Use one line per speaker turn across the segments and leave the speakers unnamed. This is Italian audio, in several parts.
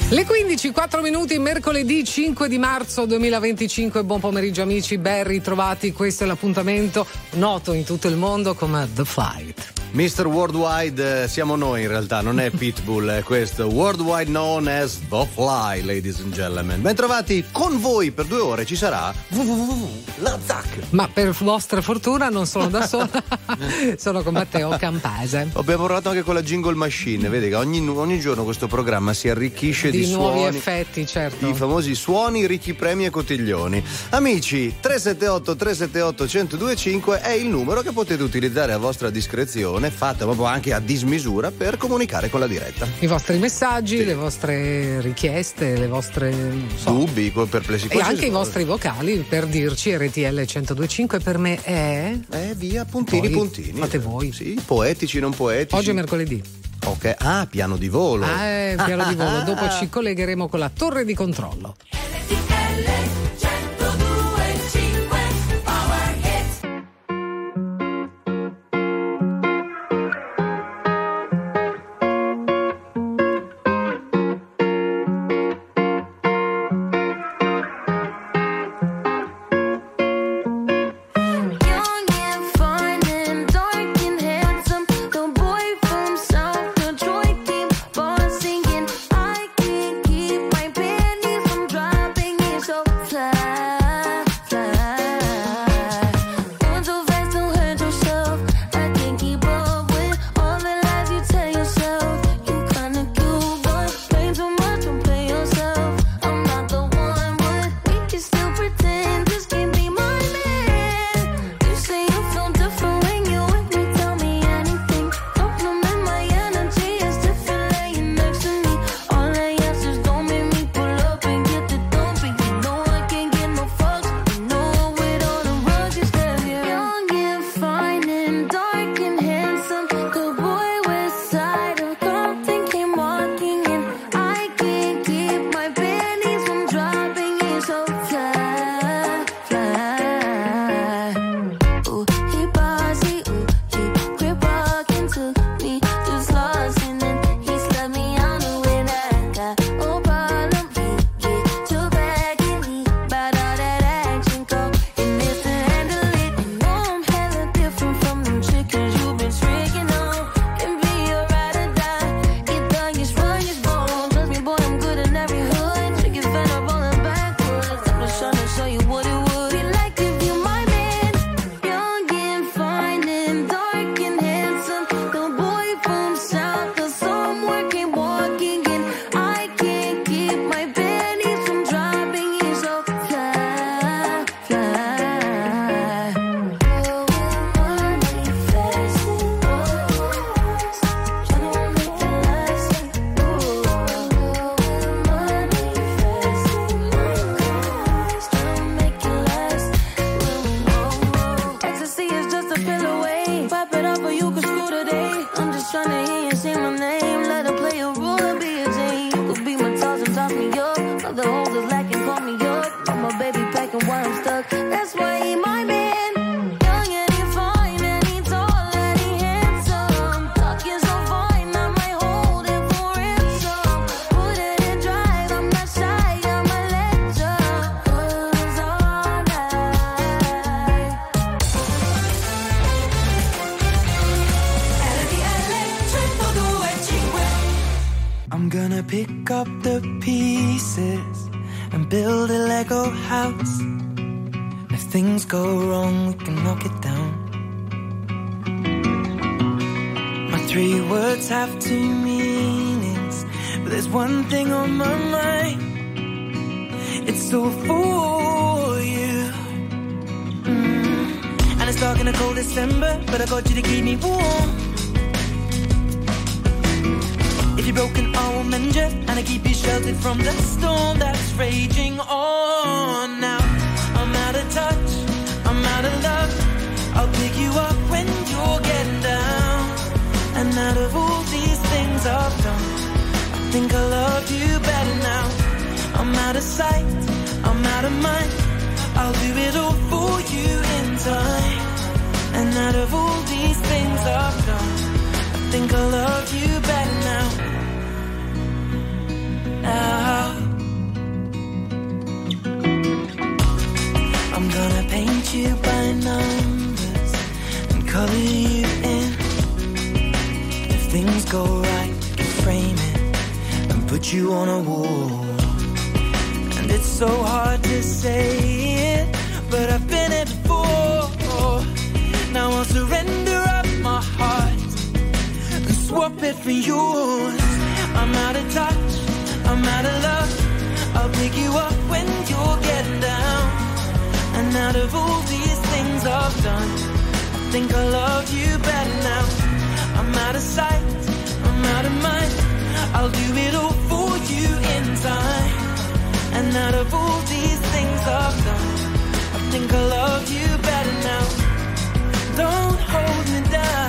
Le 15, 4 minuti, mercoledì 5 di marzo 2025. Buon pomeriggio amici, ben ritrovati. Questo è l'appuntamento noto in tutto il mondo come The Flight.
Mr. Worldwide siamo noi in realtà, non è Pitbull, è questo. Worldwide known as The Fly, ladies and gentlemen. Bentrovati, con voi per 2 ore ci sarà la Zac.
Ma per vostra fortuna non sono da sola, sono con Matteo Campase.
Abbiamo provato anche con la Jingle Machine, vedi che ogni giorno questo programma si arricchisce di
nuovi
suoni,
effetti, certo.
I famosi suoni, ricchi premi e cotiglioni. Amici, 378-378-1025 è il numero che potete utilizzare a vostra discrezione, fatta proprio anche a dismisura per comunicare con la diretta.
I vostri messaggi,
sì,
le vostre richieste, le vostre
dubbi, perplessità
e anche i vostri vocali per dirci RTL 1025 per me è
via puntini
poi
puntini.
Fate voi.
Sì, poetici non poetici.
Oggi è mercoledì.
Ok, piano di volo.
Piano di volo. Dopo ci collegheremo con la torre di controllo.
Pick up the pieces and build a Lego house. If things go wrong, we can knock it down. My 3 words have 2 meanings, but there's one thing on my mind. It's all for you. And it's dark in a cold December, but I got you to keep me warm. If you're broken, I will mend you, and I keep you sheltered from the storm that's raging on. Now I'm out of touch, I'm out of love. I'll pick you up when you're getting down. And out of all these things I've done, I think I love you better now. I'm out of sight, I'm out of mind. I'll do it all for you in time. And out of all these things I've done, I think I love you better now. Now color you in. If things go right, we can frame it and put you on a wall. And it's so hard to say it, but I've been it before. Now I'll surrender up my heart and swap it for yours. I'm out of touch, I'm out of love. I'll pick you up when you're getting down. And out of all these things I've done, I think I love you better now. I'm out of sight, I'm out of mind. I'll do it all for you in time. And out of all these things I've done, I think I love you better now. Don't hold me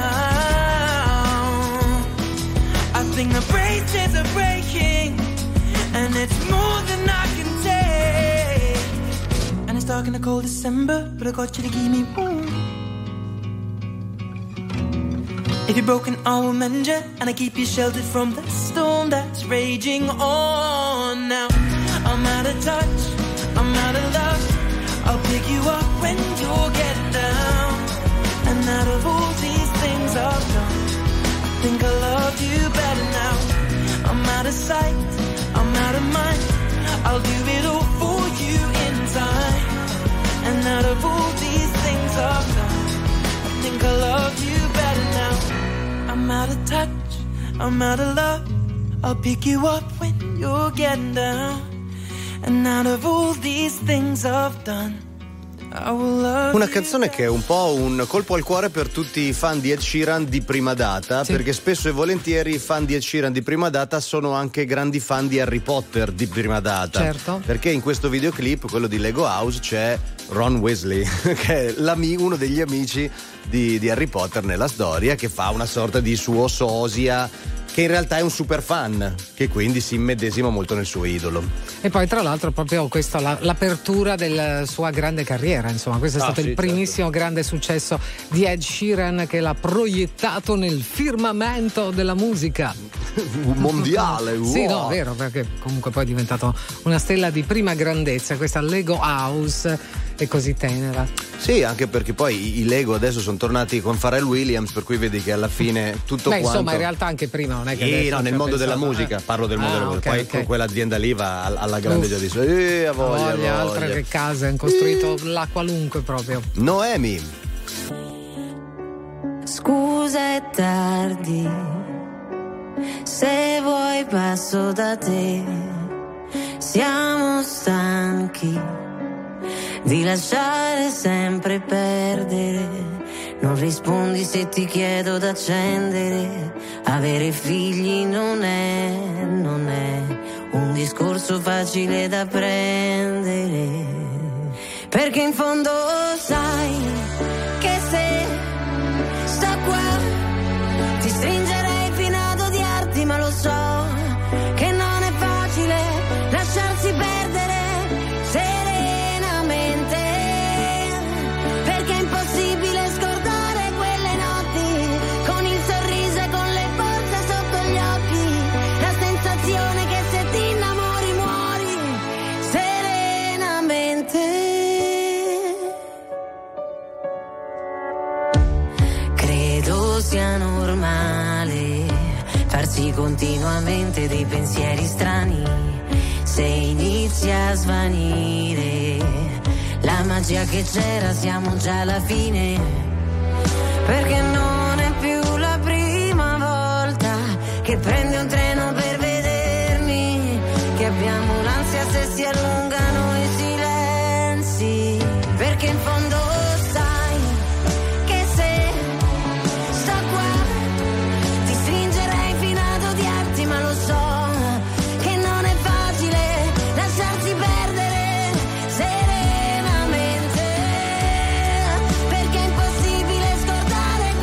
down. I think the braces are breaking, and it's more than I can take. And it's dark in the cold December, but I got you to keep me warm. If you're broken, I will mend you, and I keep you sheltered from the storm that's raging on. Now I'm out of touch, I'm out of love. I'll pick you up when you're getting down. And out of all these things I've done, I think I love you better now. I'm out of sight, I'm out of mind. I'll do it all for you in time. And out of all these things I've done, I think I love you better now. I'm out of touch, I'm out of love. I'll pick you up when you're getting down. And out of all these things I've done,
una canzone che è un po' un colpo al cuore per tutti i fan di Ed Sheeran di prima data, sì. Perché spesso e volentieri i fan di Ed Sheeran di prima data sono anche grandi fan di Harry Potter di prima data.
Certo.
Perché in questo videoclip, quello di Lego House, c'è Ron Weasley, che è uno degli amici di Harry Potter nella storia, che fa una sorta di suo sosia, che in realtà è un super fan, che quindi si immedesima molto nel suo idolo.
E poi tra l'altro proprio questa l'apertura della sua grande carriera, insomma questo è stato il primissimo grande successo di Ed Sheeran, che l'ha proiettato nel firmamento della musica
mondiale. Wow.
Sì, no, vero, perché comunque poi è diventato una stella di prima grandezza, questa Lego House è così tenera.
Sì, anche perché poi i Lego adesso sono tornati con Pharrell Williams, per cui vedi che alla fine tutto quanto.
Insomma, in realtà anche prima non è che.
No, nel mondo della musica, parlo del mondo della musica. Poi con quell'azienda lì va alla grande già di a voglia.
Altre che case hanno costruito la qualunque proprio.
Noemi.
Scusa è tardi, se vuoi passo da te. Siamo stanchi di lasciare sempre perdere. Non rispondi se ti chiedo d'accendere. Avere figli non è un discorso facile da prendere. Perché in fondo sai che se sto qua ti stringerei fino ad odiarti, ma lo so che non è facile lasciarsi perdere serenamente, perché è impossibile scordare quelle notti con il sorriso e con le borse sotto gli occhi, la sensazione che se ti innamori muori serenamente. Credo sia normale farsi continuamente dei pensieri strani, se inizia a svanire la magia che c'era siamo già alla fine, perché non è più la prima volta che prendi un treno per vedermi, che abbiamo l'ansia se si allungano i silenzi, perché in fondo sai che se sto qua ti stringerei fino ad odiarti, ma lo so che non è facile lasciarsi perdere serenamente, perché è impossibile scordare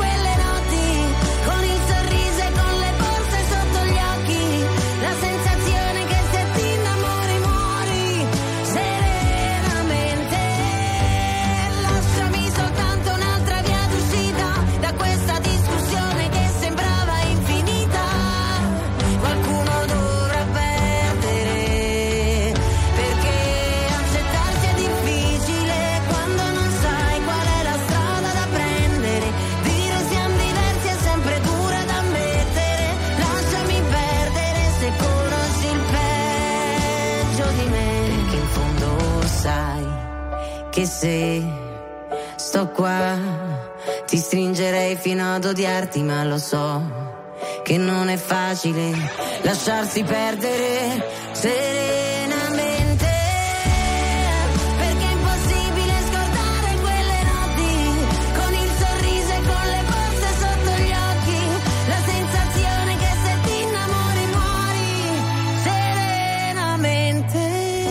sto qua, ti stringerei fino ad odiarti, ma lo so che non è facile lasciarsi perdere serenamente, perché è impossibile scordare quelle notti, con il sorriso e con le borse sotto gli occhi, la sensazione che se ti innamori muori serenamente.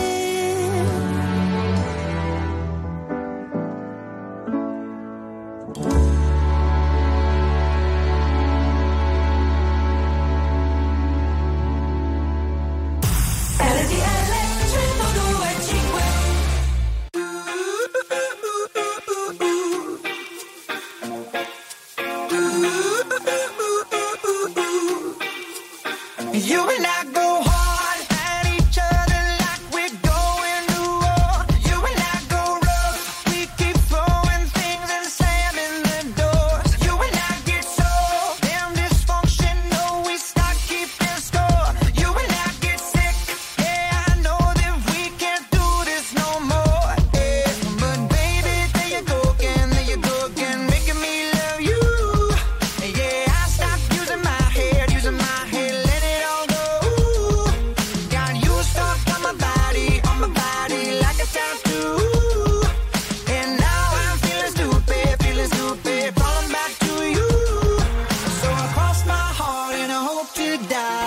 You and I go hard at each other like we're going to war. You and I go rough, we keep throwing things and slamming the doors. You and I get so damn dysfunctional, we start keeping score. You and I get sick, yeah, I know that we can't do this no more. Yeah. But baby, there you go again, making me love you. Yeah, I stopped using my head, let it all go. Got you stuck on my body like a tattoo. And now I'm feeling stupid, falling back to you. So I cross my heart and I hope to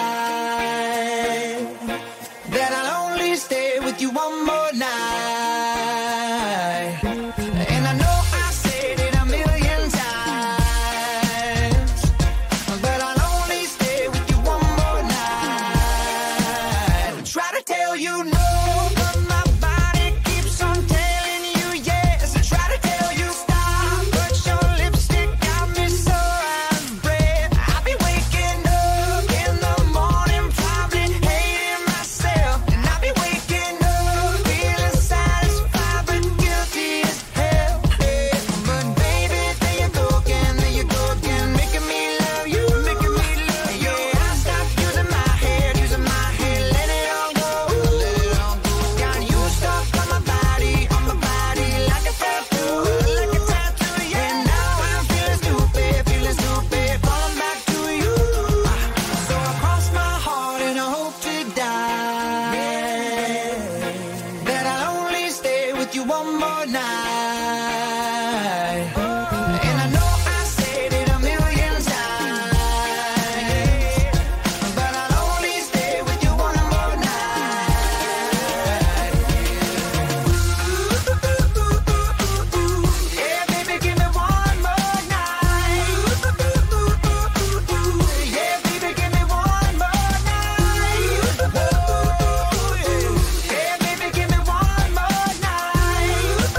die, that I'll only stay with you one more night. And I know I said it a million times, but I'll only stay with you one more night. Try to tell you no, but my body keeps on telling you yes. Try to tell you stop, but your lipstick got me so out of breath. I'll be waking up in the morning, probably hating myself. And I'll be waking up feeling satisfied but guilty as hell. Yeah. But baby, there you go again, making me love you. Yeah, I stopped using my head, let it all go. Got you stuck on my body like a tattoo, yeah. And now I'm feeling stupid, falling back to you. So I cross my heart and I hope to die, that I'll only stay with you one more night. And I know I said it a million times, but I'll only stay with you one more night. Yeah, baby, give me one more night. Yeah, baby, give me one more night. Yeah, baby, give me one more night.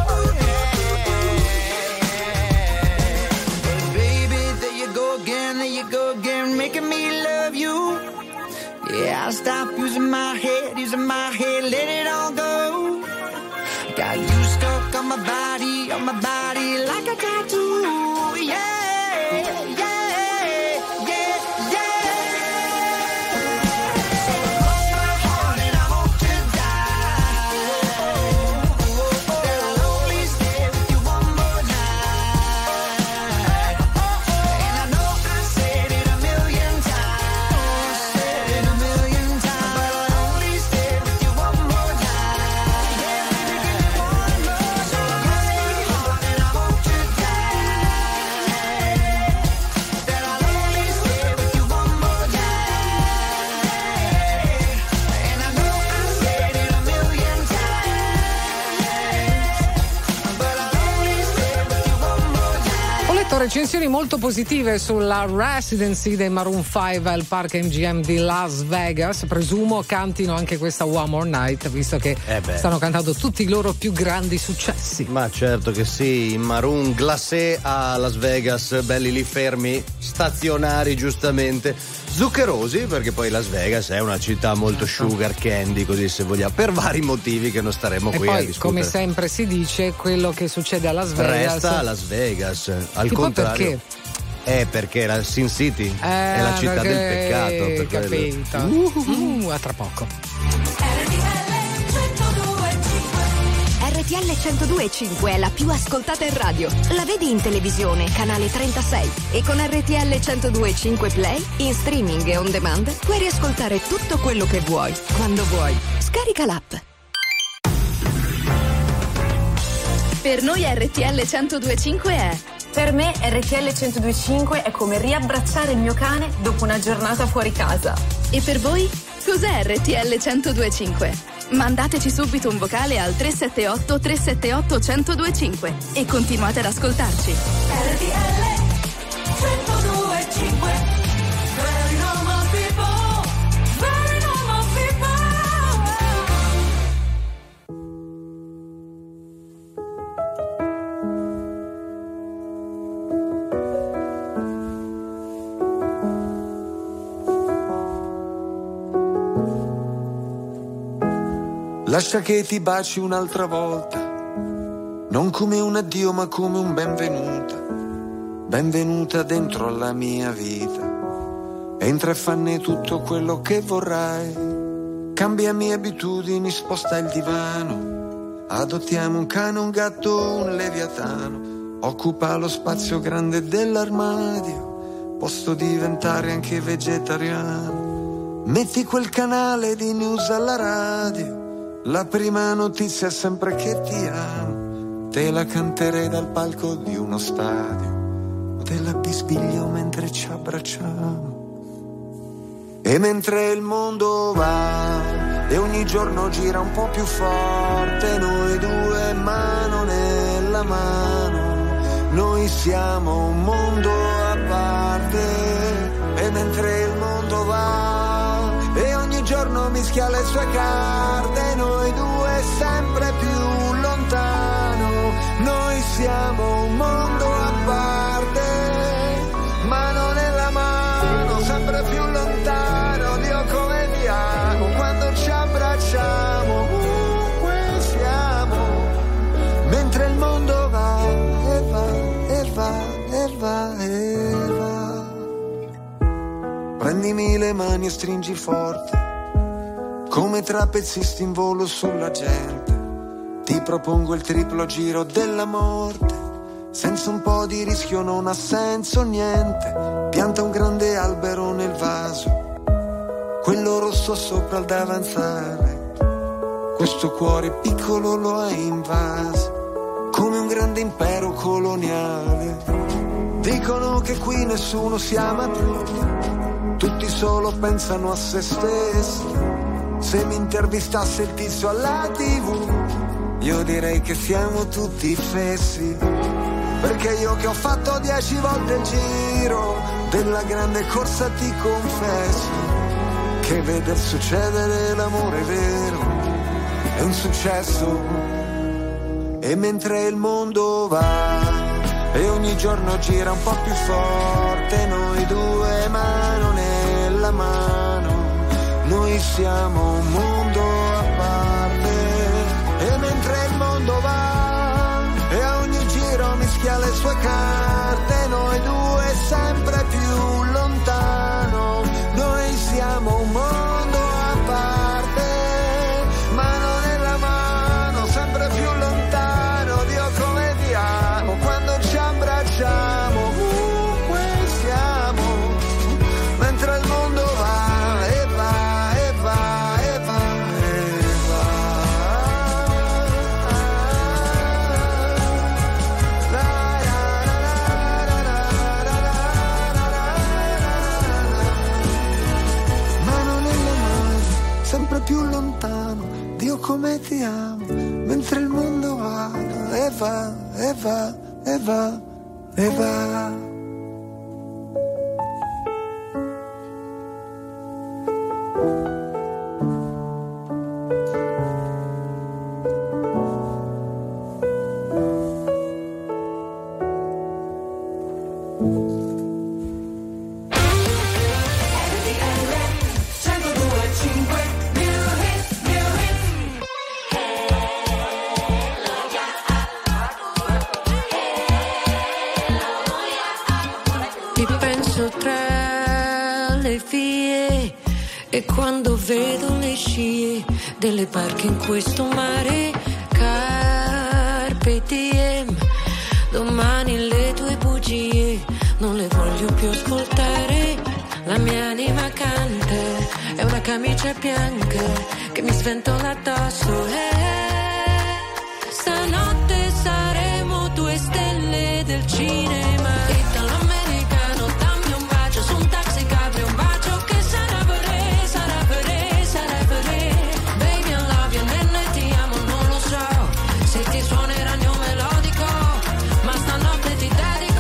Baby, there you go again, making me love you. Yeah, I'll stop using my head, let it all go. Got you stuck on my body like a tattoo, yeah, yeah, yeah, yeah. So cross my heart and I hope to die, that I'll only stay with you one more night. And I know I said it a million times, but I'll only stay with you one more night. Yeah, baby, give me one more. So cross my heart and I hope to
recensioni molto positive sulla residency dei Maroon 5 al Park MGM di Las Vegas. Presumo cantino anche questa One More Night, visto che stanno cantando tutti i loro più grandi successi.
Ma certo che sì, i Maroon glacé a Las Vegas, belli lì fermi, stazionari giustamente, zuccherosi, perché poi Las Vegas è una città molto sugar candy, così se vogliamo, per vari motivi che non staremo qui a discutere.
Come sempre si dice, quello che succede a Las Vegas
resta a Las Vegas, al
contrario.
Perché? Perché la Sin City è la città del peccato. Per
capito. A tra poco.
RTL 102.5 è la più ascoltata in radio. La vedi in televisione, canale 36. E con RTL 102.5 Play, in streaming e on demand, puoi riascoltare tutto quello che vuoi, quando vuoi. Scarica l'app.
Per noi RTL 102.5 è...
Per me RTL 102.5 è come riabbracciare il mio cane dopo una giornata fuori casa.
E per voi? Cos'è RTL 102.5? Mandateci subito un vocale al 378 378 1025 e continuate ad ascoltarci.
RTL 102.5. Very normal people, very normal people.
Lascia che ti baci un'altra volta, non come un addio ma come un benvenuta. Benvenuta dentro alla mia vita. Entra e fanne tutto quello che vorrai. Cambiami abitudini, sposta il divano. Adottiamo un cane, un gatto, un leviatano. Occupa lo spazio grande dell'armadio. Posso diventare anche vegetariano. Metti quel canale di news alla radio. La prima notizia è sempre che ti amo. Te la canterei dal palco di uno stadio. Te la bisbiglio mentre ci abbracciamo. E mentre il mondo va e ogni giorno gira un po' più forte, noi due mano nella mano, noi siamo un mondo a parte. E mentre il mondo va e ogni giorno mischia le sue carte, noi due sempre più lontano, noi siamo un mondo a parte, mano nella mano, sempre più lontano. Dio come ti amo, quando ci abbracciamo, ovunque siamo, mentre il mondo va e va e va e va e va. Prendimi le mani e stringi forte, come trapezzisti in volo sulla gente. Ti propongo il triplo giro della morte, senza un po' di rischio non ha senso niente. Pianta un grande albero nel vaso, quello rosso sopra il davanzale. Questo cuore piccolo lo hai invaso, come un grande impero coloniale. Dicono che qui nessuno si ama più, tutti solo pensano a se stessi. Se mi intervistasse il tizio alla TV, io direi che siamo tutti fessi. Perché io che ho fatto 10 volte il giro della grande corsa ti confesso che veder succedere l'amore vero è un successo. E mentre il mondo va e ogni giorno gira un po' più forte, noi due mano nella mano, noi siamo un mondo a parte. E mentre il mondo va e a ogni giro mischia le sue carte, noi due sempre più lontano, noi siamo un mondo a parte, mano nella mano, sempre più lontano. Dio come ti amo, quando ci abbracciamo, ovunque siamo, mentre il mondo va e va e va e va e va. Mano nella mano, sempre più lontano, Dio come ti amo, mentre il mondo va e va e va e va e va.
E quando vedo le scie delle barche in questo mare calmo, PDM. Domani le tue bugie non le voglio più ascoltare. La mia anima canta è una camicia bianca che mi sventola addosso. Stanotte saremo 2 stelle del cinema. Italo-americano, dammi un bacio su un taxi cabrio, un bacio che sarà per re, sarà per re, sarà per re. Baby I love you, nenne ti amo, non lo so se ti suona il ragno melodico, ma stanotte ti dedico.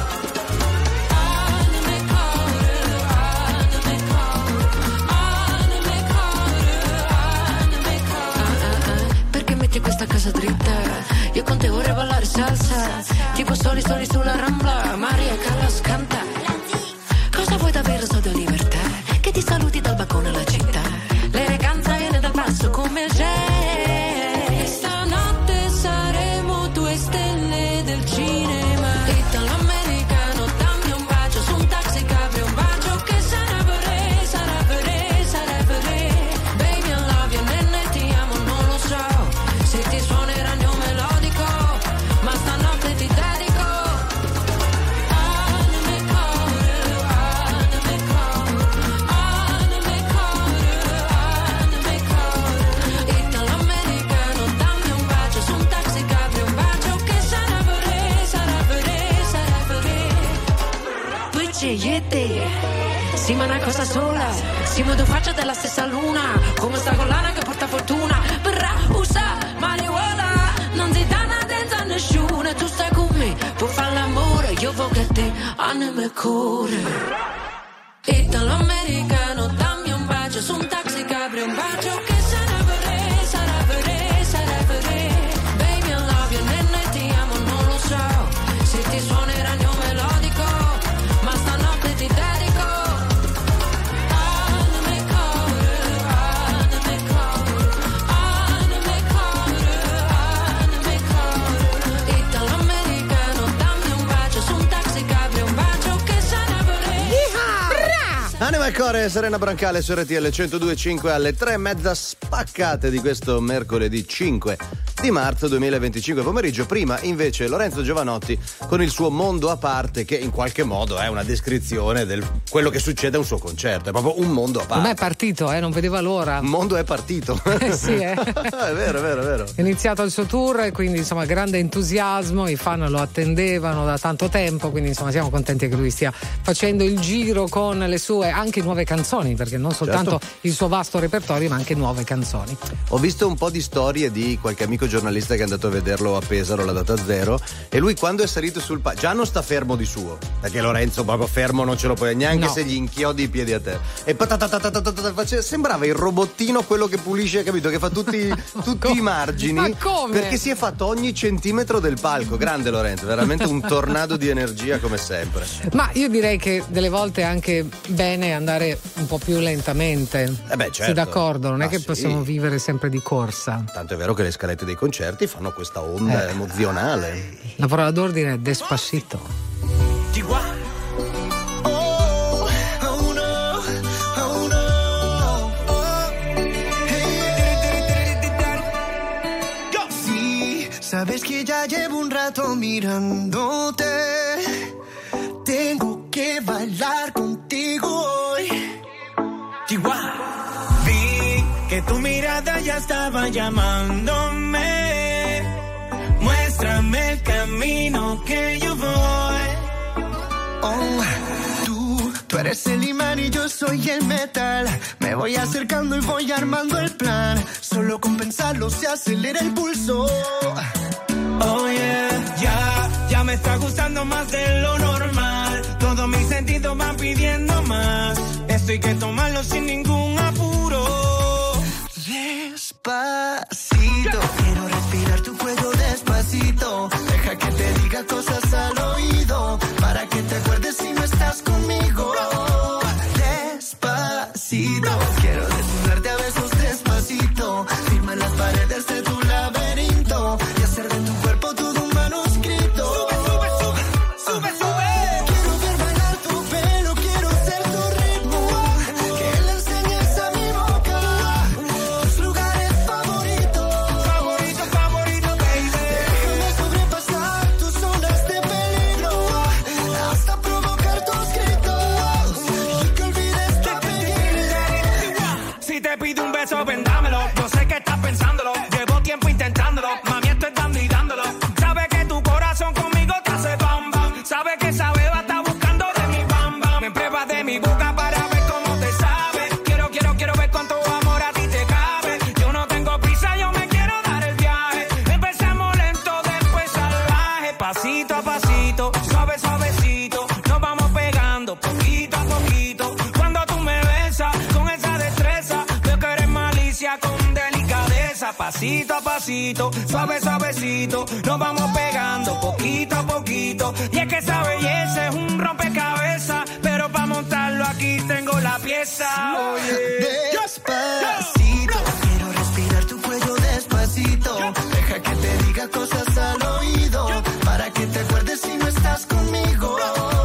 Perché metti questa casa dritta? Io con te vorrei ballare salsa, tipo soli sulla Rambla, Maria Callas canta. Cosa vuoi davvero, so di libertà, che ti saluti dal balcone alla città. L'eleganza viene dal basso come il jazz. Stanotte saremo 2 stelle del cinema. Italo-americano, dammi un bacio su un taxi cabrio, un bacio che sarà per re, sarà per re, sarà per re. Baby I love you, nenne ti amo, non lo so se ti suona il ragno melodico, ma stanotte ti dedico. Italo-americano, dammi un bacio su un taxi cabrio, un bacio che sarà per re, sarà per re, sarà per re. Poi c'è Yete, sì ma una cosa sola, siamo 2 facce della stessa luna, come sta collana che porta fortuna. Berrà, usa, marijuana, non si dà nada a nessuno. Tu stai con me, puoi fare l'amore, io voglio a te, anima e cuore. Italo-americano, dammi un bacio su un taxi cabrio, un bacio che sarà per re, sarà per re, sarà per re. Baby I love you, nenne ti amo, non lo so se ti suona il ragno melodico, ma stanotte ti dedico. Anima e cuore, anima e cuore, anima e cuore, anima e cuore. Italo-americano, dammi un bacio su un taxi cabrio, un bacio che sarà per re.
Anima e Core, Serena Brancale su RTL 102.5 alle 3:30 spaccate di questo mercoledì 5 di marzo 2025 pomeriggio. Prima invece Lorenzo Giovanotti con il suo Mondo a parte, che in qualche modo è una descrizione del quello che succede a un suo concerto. È proprio un mondo a parte.
Ma è partito, non vedeva l'ora.
Il mondo è partito.
Sì,
È vero.
È iniziato il suo tour e quindi insomma grande entusiasmo, i fan lo attendevano da tanto tempo, quindi insomma siamo contenti che lui stia facendo il giro con le sue anche nuove canzoni, perché non soltanto il suo vasto repertorio ma anche nuove canzoni.
Ho visto un po' di storie di qualche amico giornalista che è andato a vederlo a Pesaro, la data zero, e lui quando è salito sul palco già non sta fermo di suo, perché Lorenzo proprio fermo non ce lo puoi neanche, no, se gli inchiodi i piedi a te, e sembrava il robottino, quello che pulisce, capito, che fa tutti i margini.
Ma come?
Perché si è fatto ogni centimetro del palco. Grande Lorenzo, veramente un tornado di energia come sempre.
Ma io direi che delle volte è anche bene andare un po' più lentamente.
Certo.
Sei d'accordo? Non è che
sì,
possiamo vivere sempre di corsa.
Tanto è vero che le scalette dei concerti fanno questa onda emozionale.
La parola d'ordine è Despacito.
Sí, sabes que ya llevo un rato mirándote. Tengo que bailar contigo hoy.
Vi que tu mirada ya estaba llamándome. Muéstrame el camino que yo voy.
Oh, tú eres el imán y yo soy el metal. Me voy acercando y voy armando el plan. Solo con pensarlo se acelera el pulso.
Oh yeah, ya me está gustando más de lo normal. Todos mis sentidos van pidiendo más. Esto hay que tomarlo sin ningún apuro.
Despacito, quiero respirar tu cuello despacito. Deja que te diga cosas al oído, para que te acuerdes si no estás conmigo. Despacito, quiero desnudarte a besos despacito. Firma en las paredes de tu laberinto y hacer de tu cuerpo todo un manuscrito.
Sube, sube.
Quiero ver bailar tu pelo, quiero ser tu ritmo. Que le enseñes a mi boca tus lugares favoritos.
Favorito, baby.
Déjame
pegando poquito a poquito. Cuando tú me besas con esa destreza, veo que eres malicia con delicadeza. Pasito a pasito, suave suavecito, nos vamos pegando poquito a poquito. Y es que esa belleza es un rompecabezas, pero para montarlo aquí tengo la pieza. Oye,
despacito, quiero respirar tu cuello despacito. Deja que te diga cosas al oído, para que te acuerdes si no estás conmigo.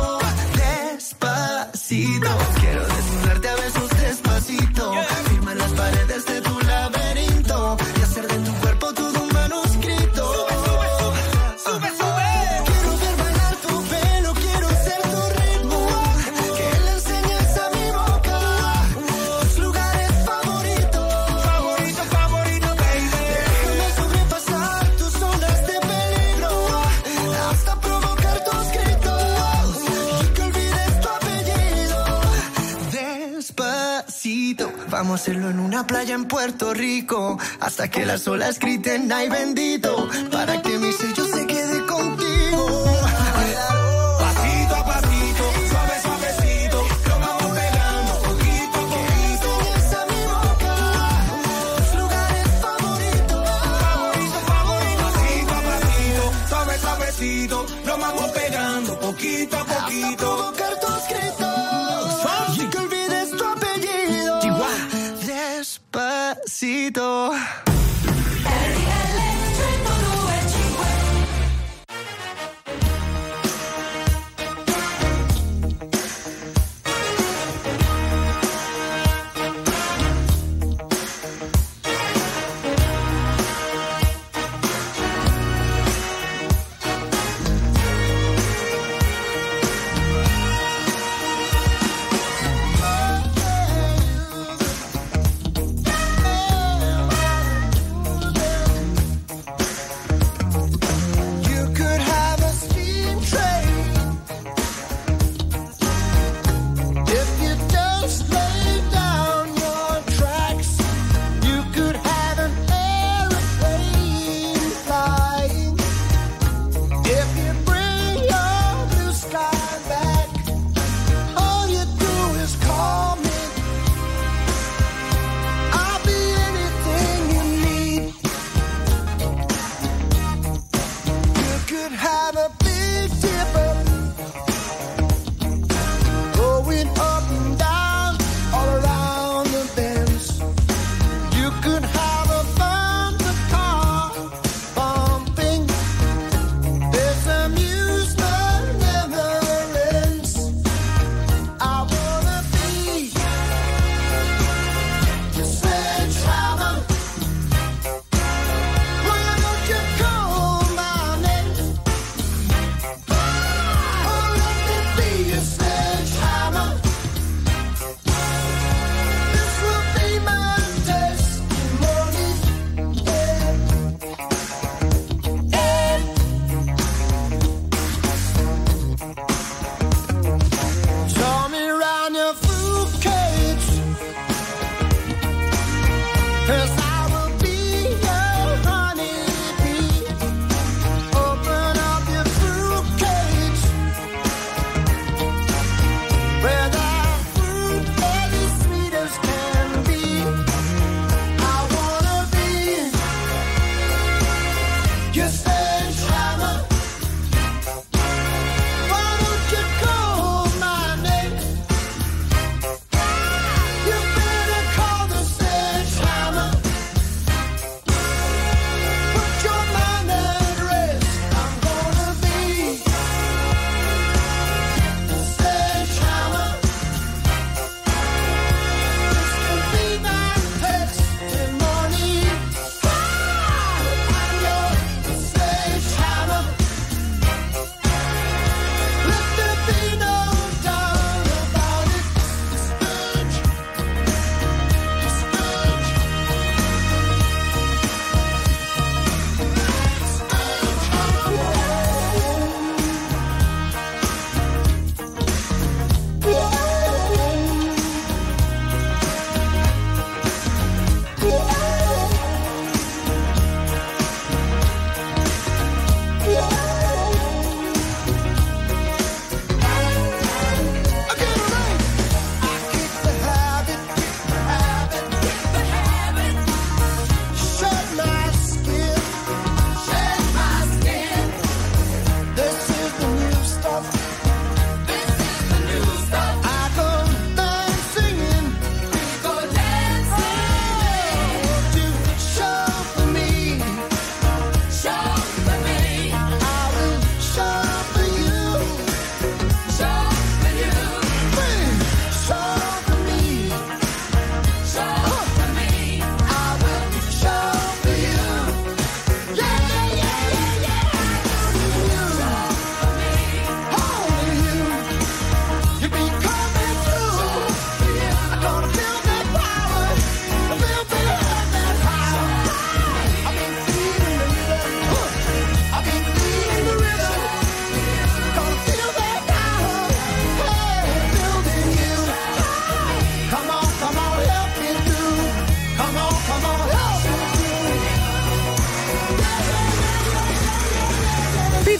Despacito, quiero desnudarte a besos despacito. Firma las paredes de tu laberinto y hacer de tu cuerpo todo un manuscrito.
Sube, sube.
Quiero ver bailar tu pelo, quiero ser tu ritmo. Que le enseñes a mi boca tus lugares favoritos.
Favorito, favorito, baby.
Déjame sobrepasar tus zonas de peligro, hasta provocar tus gritos y que olvides tu apellido. Despacito, vamos a hacerlo en una playa en Puerto Rico, hasta que las olas griten ay bendito, para que mi sello se quede contigo.
Pasito a pasito, suave suavecito, lo vamos pegando poquito a poquito.
Enseñes a mi boca tus lugares favoritos.
Favorito, favorito, pasito a pasito, suave suavecito, lo vamos pegando poquito a poquito.
Provocar tus gritos y que olvides tu apellido. Despacito.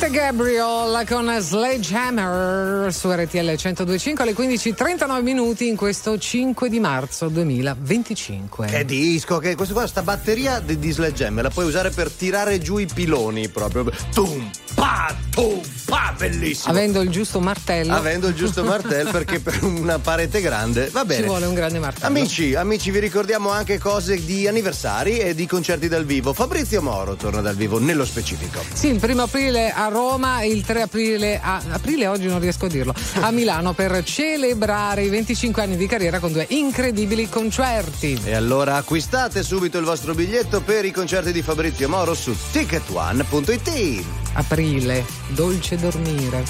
Peter Gabriel con Sledgehammer su RTL 102.5 alle 15:39 minuti in questo 5 di marzo 2025.
Che disco, che questo qua, sta batteria di Sledgehammer la puoi usare per tirare giù i piloni proprio. Tum pa, bellissimo.
Avendo il giusto martello,
perché per una parete grande va bene.
Ci vuole un grande martello.
Amici, vi ricordiamo anche cose di anniversari e di concerti dal vivo. Fabrizio Moro torna dal vivo nello specifico.
Sì, il 1 aprile a Roma e il 3 aprile oggi non riesco a dirlo, a Milano per celebrare i 25 anni di carriera con 2 incredibili concerti.
E allora acquistate subito il vostro biglietto per i concerti di Fabrizio Moro su ticketone.it.
Aprile, dolce dormire.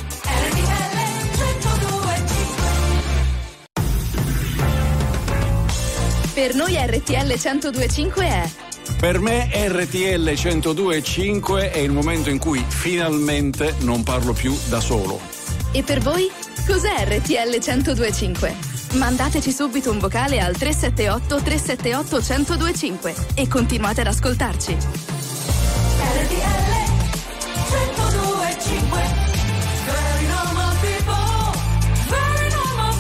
Per noi RTL 102.5 è...
Per me RTL 102.5 è il momento in cui finalmente non parlo più da solo.
E per voi? Cos'è RTL 102.5? Mandateci subito un vocale al 378 378 1025 e continuate ad ascoltarci. RTL 102.5. Very normal people, very normal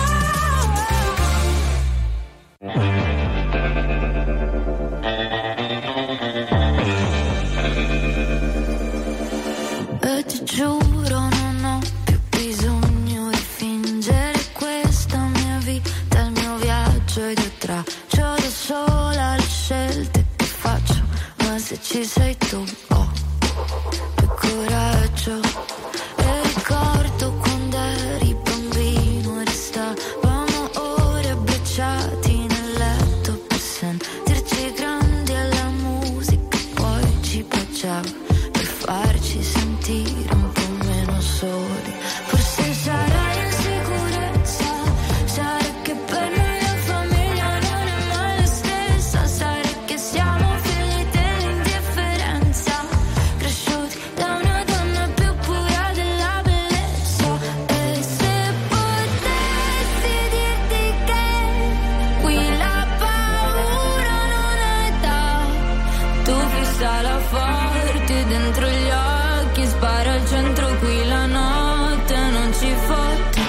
E ti giuro non ho più bisogno di fingere questa mia vita, il mio viaggio ed io traccio da sola le scelte che faccio, ma se ci sei tu ho più coraggio. E ricordo quando eri bambino e restavamo ore abbracciati nel letto per sentirci grandi e la musica poi ci baciava per farci sentire un po' meno soli. Forse sarai in sicurezza, sai che per noi la famiglia non è mai la stessa, sai che siamo figli dell'indifferenza, cresciuti da una donna più pura della bellezza. E se potessi dirti che qui la paura non è età, tu fissala forte dentro gli occhi, spara al centro qui la notte non ci fotte.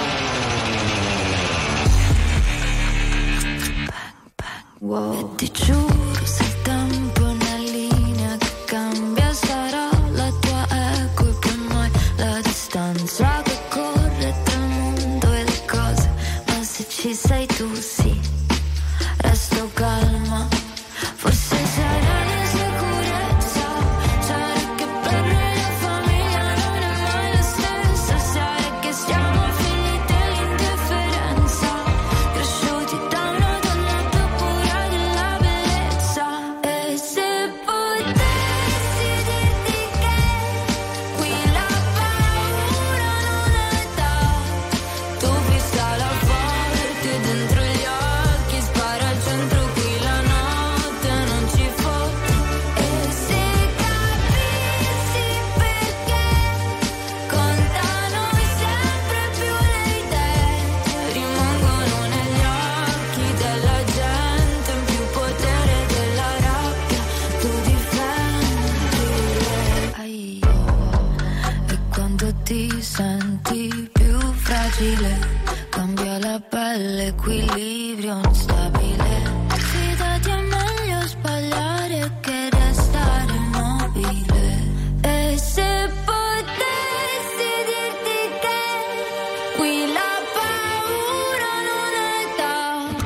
Wow. E ti giuro, se il tempo è una linea che cambia, sarà la tua eco e per noi la distanza che corre tra il mondo e le cose, ma se ci sei tu sì, resto calma. Forse sarai in sicurezza, sai che per noi la famiglia non è mai la stessa, sai che siamo figli dell'indifferenza, cresciuti da una donna più pura della bellezza. E se potessi dirti che qui la paura non è età, tu fissala forte dentro gli occhi, spara al centro qui la notte non ci fotte. E se capissi perché contano sempre più le idee, rimangono negli occhi della gente, in più potere della rabbia, tu difendi lei. E quando ti senti più fragile, cambia la pelle, equilibrio instabile. Fidati, è meglio sbagliare che restare immobile. E se potessi dirti che qui la paura non è età,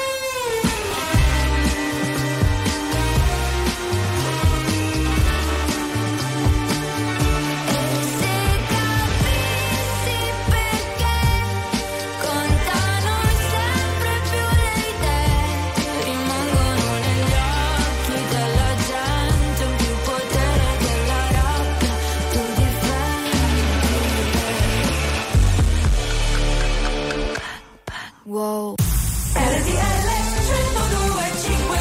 e se capissi perché contano sempre più le idee, rimangono negli occhi della gente, in più potere della rabbia, tu difendi lei. Wow. RTL 102.5.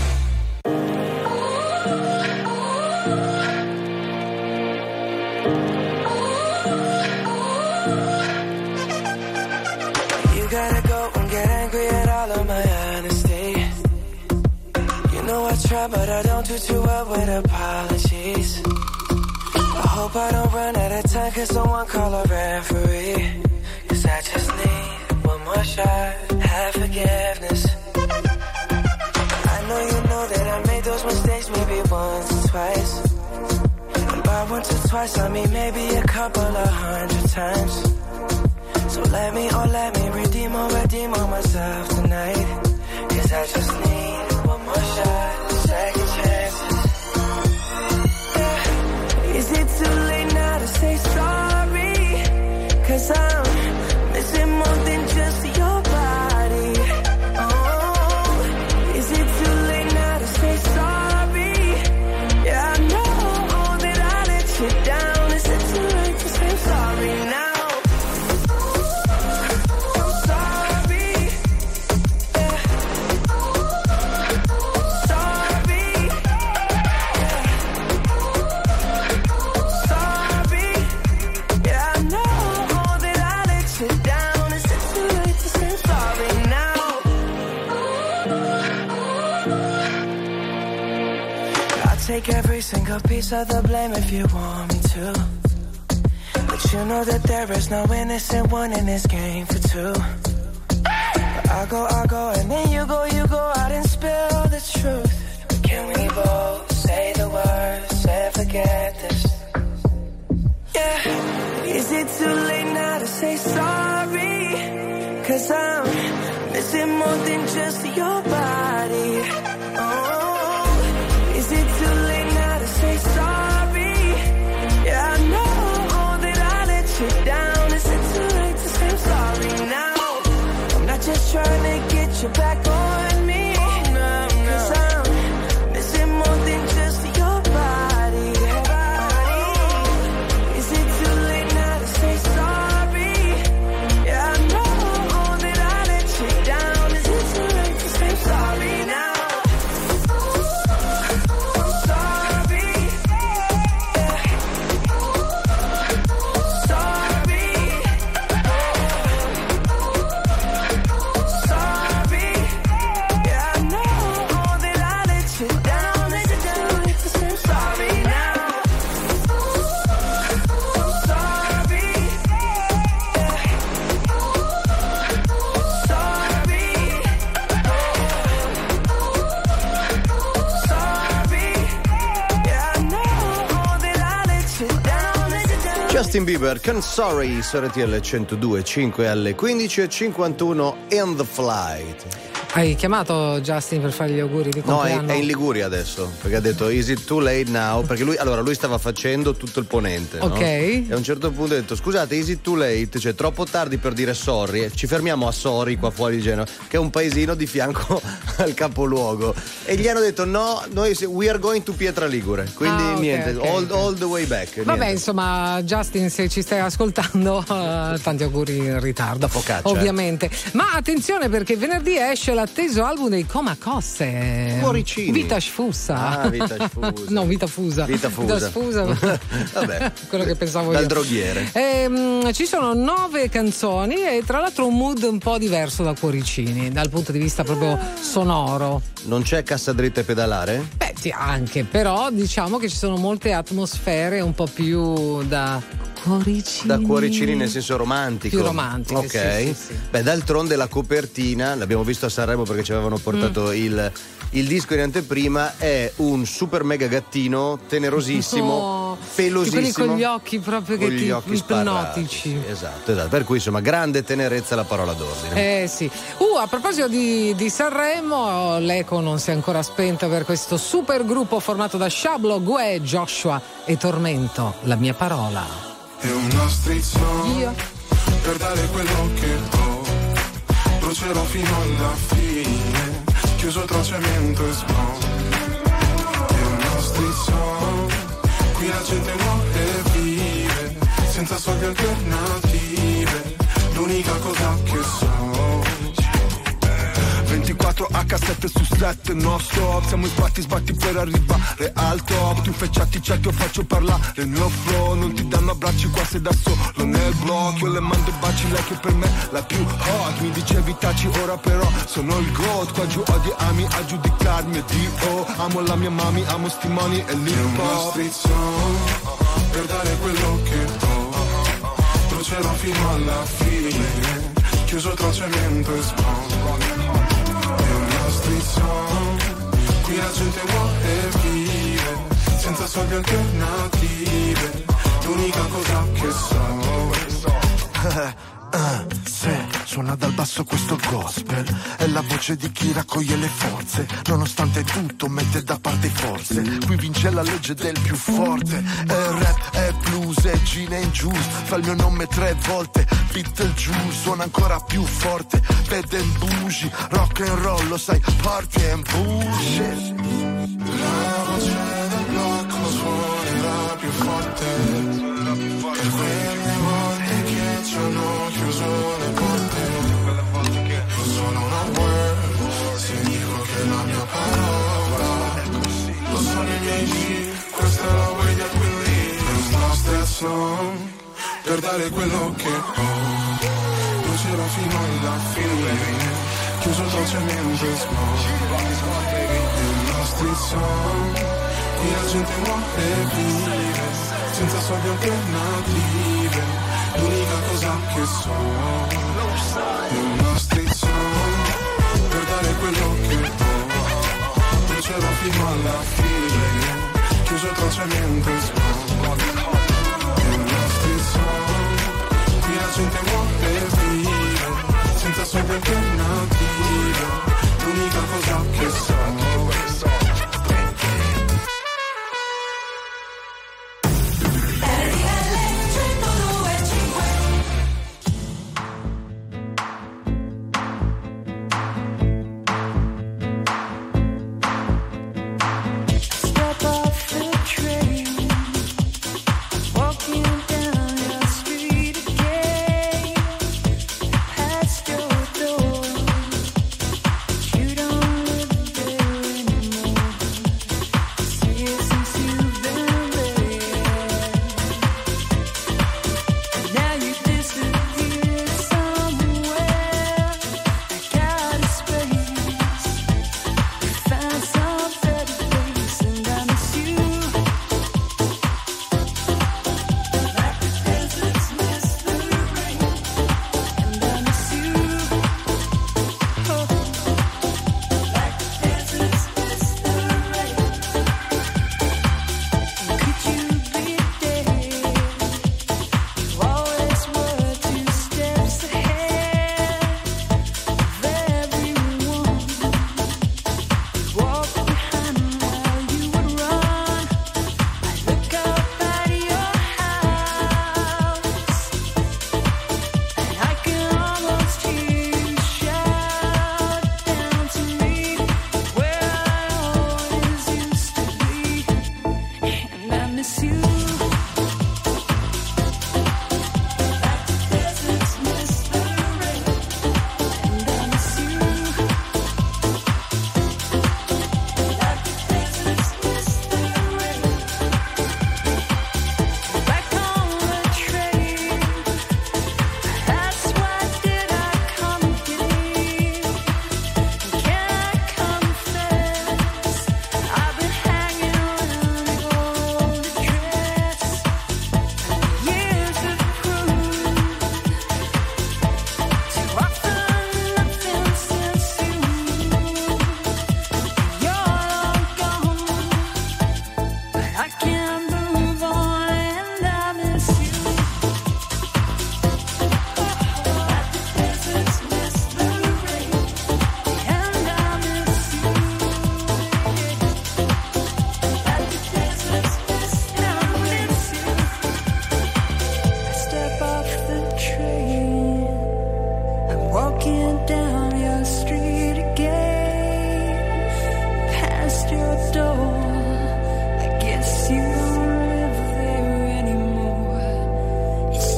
You gotta go and get angry at all of my honesty. You know I try, but I don't do too well with apologies. I hope I don't run out of time, cause someone call a referee. Cause I just need one more shot, have forgiveness. I know you know that I made those mistakes maybe once or twice. And by once or twice I mean maybe a couple of 100 times. So let me redeem on myself tonight. Cause I just need one more shot, second chances. Yeah. Is it too late now to say sorry? Cause I'm missing more than just your body. Oh, is it too late now to say sorry? Yeah, I know that I let you down. Is it too late to say sorry now? Take every single piece of the blame if you want me to. But you know that there is no innocent one in this game for two. But I go, and then you go out and spill the truth. But can we both say the words and forget this? Yeah, is it too late now to say sorry? Cause I'm missing more than just your body. Oh. Is it too late now to say sorry? Yeah, I know that I let you down. Is it too late to say sorry now? I'm not just trying to get you back on me. Cause I'm missing more than just your body. Is it too late now to say sorry? Yeah, I know that I let you down. Is it too late to say sorry now?
Justin Bieber con Sorry su RTL 102.5 alle 15.51 in the flight.
Hai chiamato Justin per fare gli auguri di compleanno?
No, è in Liguria adesso, perché ha detto is it too late now? Perché lui stava facendo tutto il ponente,
ok,
no? E a un certo punto ha detto scusate, is it too late? Cioè troppo tardi per dire sorry, e ci fermiamo a Sori qua fuori di Genova, che è un paesino di fianco al capoluogo, e gli hanno detto no, noi we are going to Pietra Ligure, quindi niente, okay. All the way back.
Vabbè,
niente.
Insomma, Justin, se ci stai ascoltando, tanti auguri in ritardo,
focaccia,
ovviamente. Ma attenzione, perché venerdì esce l'atteso album dei Comacosse,
Cuoricini.
Vita Sfusa.
Ah, Vita Sfusa.
No, Vita Fusa.
Vita Sfusa.
Vabbè, quello che pensavo
dal
io.
droghiere.
Ci sono 9 canzoni e tra l'altro un mood un po' diverso da Cuoricini, dal punto di vista proprio sonoro.
Non c'è cassa dritta e pedalare?
Beh, sì, anche, però diciamo che ci sono molte atmosfere un po' più da Cuoricini.
Da Cuoricini nel senso romantico.
Più romantico.
Ok.
Sì.
Beh, d'altronde la copertina, l'abbiamo visto a Sanremo perché ci avevano portato il disco in anteprima, è un super mega gattino tenerosissimo, pelosissimo.
Quelli con gli occhi proprio che ti ipnotici.
Esatto. Per cui insomma grande tenerezza la parola d'ordine.
Sì. A proposito di Sanremo, l'eco non si è ancora spenta per questo super gruppo formato da Sciablo, Guè, Joshua e Tormento, la mia parola.
È uno strizzo per dare quello che ho, brucerò fino alla fine, chiuso tra cemento e smog. È uno strizzo, qui la gente muore e vive, senza soldi alternative, l'unica cosa che so. 24 4H7 su 7 no stop, siamo in sbatti per arrivare al top. Tu fecciati chat, io faccio parlare il mio flow. Non ti danno abbracci qua, sei da solo nel blog. Io le mando baci, lei che per me la più hot. Mi dicevi taci, ora però sono il GOAT. Qua giù odi ami a giudicarmi e Dio. Amo la mia mami, amo sti money e l'hip hop. Per dare quello che ho, brucerò fino alla fine, chiuso tra cemento e smog. È una street song, qui la gente vuole vivere, senza soldi alternative, l'unica cosa che so.
Se suona dal basso questo gospel, è la voce di chi raccoglie le forze, nonostante tutto mette da parte forze. Qui vince la legge del più forte. È rap, è blues, è gin and juice. Fa il mio nome 3 volte, Beetlejuice. Suona ancora più forte, bad and bougie. Rock and roll, lo sai, party and bullshit.
La voce del blocco suonerà più forte. Per quelle volte che ci hanno chiuso le porte. Io sono una word, se dico che la mia parola. Lo sono i miei G, questa è la way that we live. Questa stessa, per dare quello che ho, brucerò fino alla fine, chiuso dolcemente in smog. È una street song, qui la gente vuole vivere, senza soldi alternative, l'unica cosa che so. È una street song, per dare quello che ho, brucerò fino alla fine, chiuso tra cemento e smog. È una street song, qui la gente vuole vivere, senza soldi alternative, l'unica cosa che so.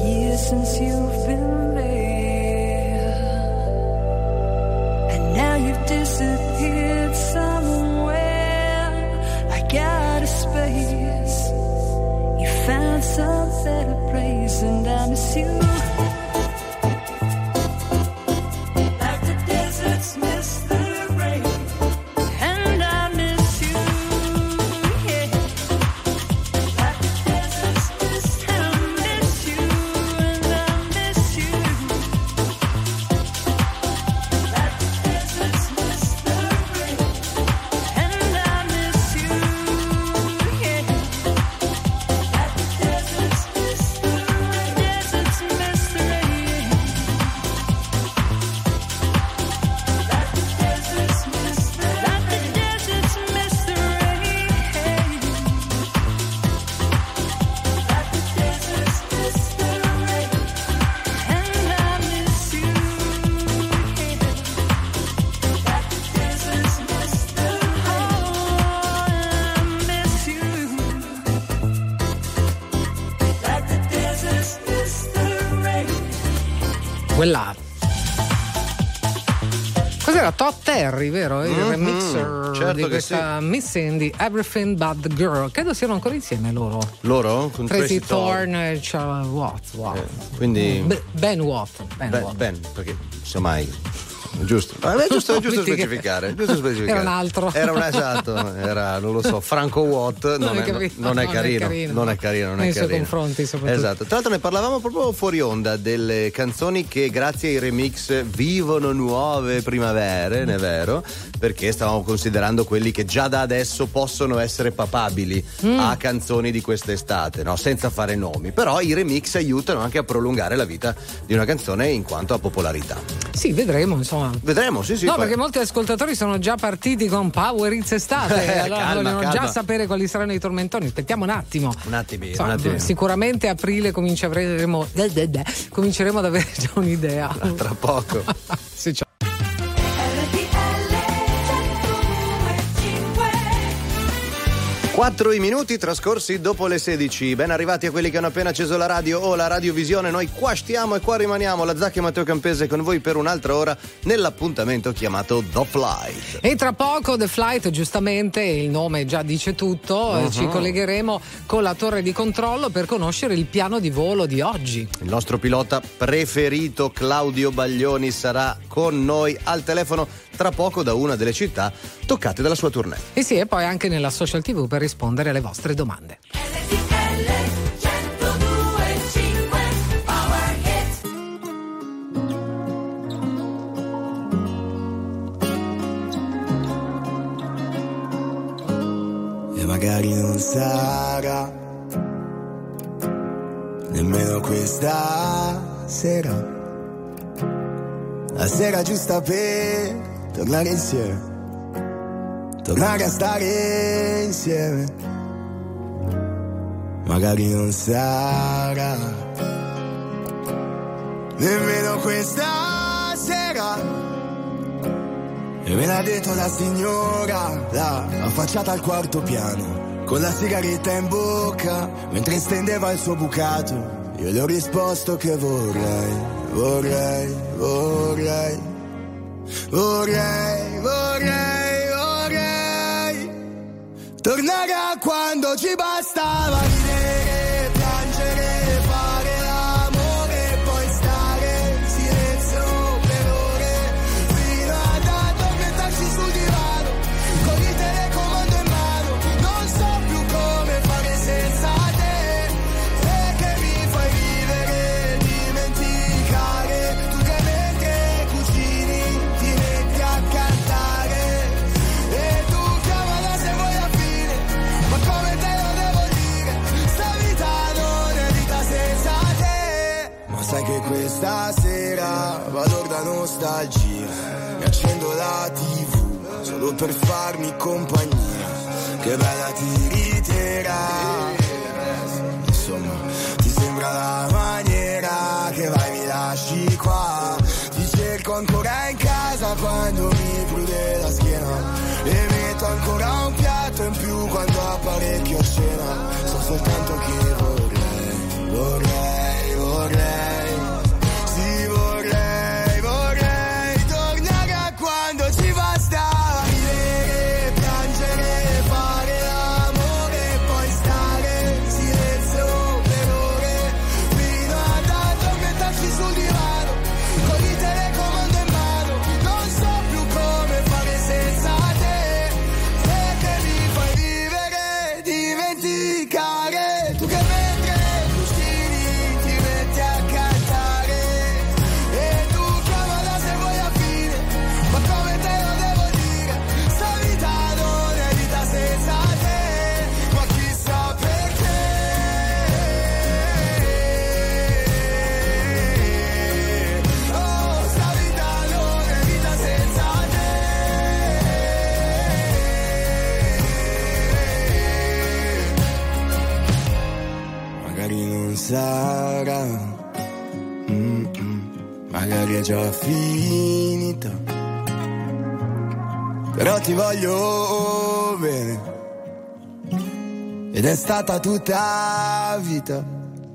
since you've been there, and now you've disappeared somewhere like out of space. You found some better place and I miss you. Like the deserts miss the rain. And I miss you, yeah. Like the deserts miss, I miss you, and I miss you. Like the deserts miss the rain. And I miss you, yeah. Like the deserts miss the rain. Deserts miss the rain. Like the deserts miss the rain. Like the deserts miss the rain. Like the deserts miss the rain. And I miss you, yeah. Like the deserts miss the rain. Oh, I miss you. Like the deserts miss the rain.
Quella. Cos'era? Todd Terry, vero? Il remixer
certo
di
che
questa
sì.
Miss Sandy, Everything But the Girl. Credo siano ancora insieme loro.
Loro? Con
Tracy Thorne e Charles Watts. Wow.
Quindi
Ben Watt.
Ben, perché insomma giusto. È giusto specificare.
Era un altro.
Era, non lo so, Franco Watt non è carino.
Nei suoi confronti soprattutto.
Esatto. Tra l'altro ne parlavamo proprio fuori onda delle canzoni che grazie ai remix vivono nuove primavere, è vero, perché stavamo considerando quelli che già da adesso possono essere papabili a canzoni di quest'estate, no? Senza fare nomi. Però i remix aiutano anche a prolungare la vita di una canzone in quanto a popolarità.
Sì, vedremo, insomma.
Vedremo, sì.
No,
poi.
perché molti ascoltatori sono già partiti con Power Hits estate. Allora vogliono già sapere quali saranno i tormentoni. Aspettiamo un attimo.
Un attimo.
Sicuramente a aprile cominceremo ad avere già un'idea.
Tra poco.
Sì, ciao.
4 i minuti trascorsi dopo le 16. Ben arrivati a quelli che hanno appena acceso la radio o la radiovisione. Noi qua stiamo e qua rimaniamo. La Zacca e Matteo Campese con voi per un'altra ora nell'appuntamento chiamato The Flight.
E tra poco The Flight, giustamente, il nome già dice tutto. Ci collegheremo con la torre di controllo per conoscere il piano di volo di oggi.
Il nostro pilota preferito Claudio Baglioni sarà con noi al telefono tra poco da una delle città toccate dalla sua tournée.
E sì, e poi anche nella social TV per rispondere alle vostre domande.
E magari non sarà nemmeno questa sera la sera giusta per tornare insieme, tornare a stare insieme. Magari non sarà nemmeno questa sera. E me l'ha detto la signora, là, affacciata al quarto piano, con la sigaretta in bocca, mentre stendeva il suo bucato. Io le ho risposto che vorrei tornare a quando ci bastava ridere, piangere, fare l'amore e poi stare in silenzio per ore, fino ad addormentarci sul divano, con il telecomando in mano. Non so più come fare senza te, perché mi fai vivere, dimenticare, tu che mentre cucini ti metti a cantare, e tu chiamala se vuoi a fine, ma come te lo devo dire, sta vita non è vita senza te. Ma sai che questa sera vado da nostalgia, mi accendo la TV solo per farmi compagnia, che bella tiritera, insomma ti sembra la maniera che vai mi lasci qua, ti cerco ancora in casa quando mi prude la schiena, e metto ancora un piatto in più quando apparecchio scena. So soltanto che vorrei sì, vorrei tornare a quando ci va sarà, magari è già finita, però ti voglio bene ed è stata tutta vita.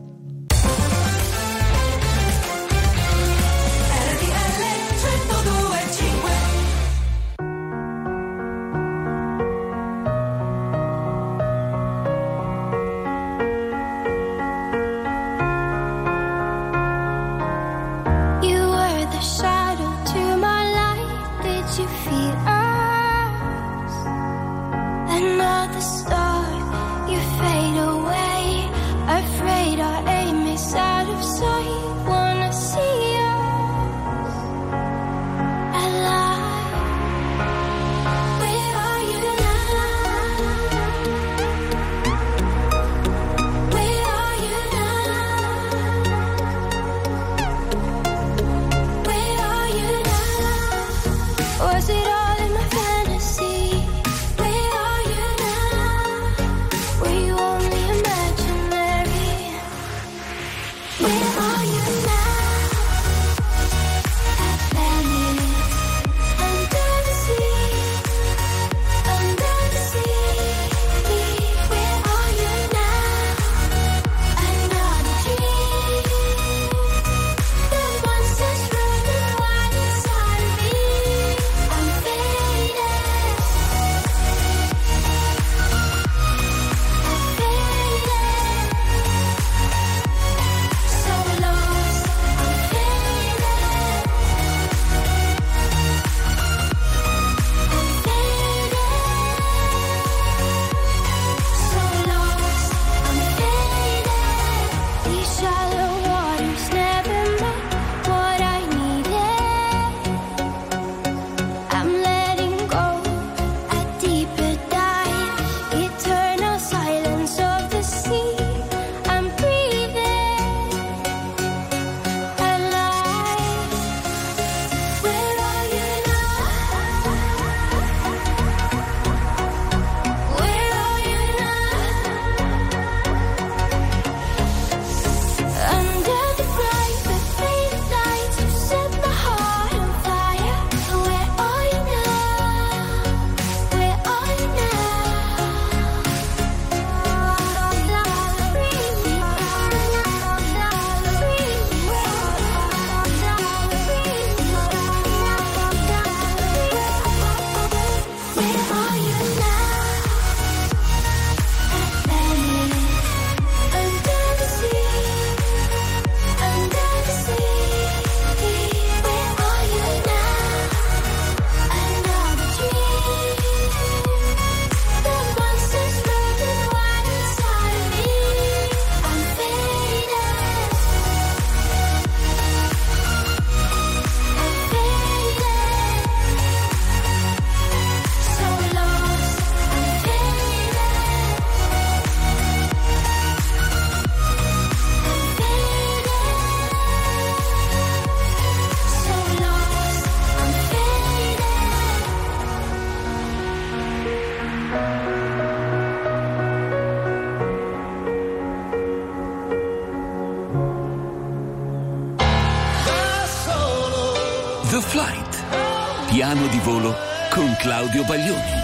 The Flight, piano di volo con Claudio Baglioni.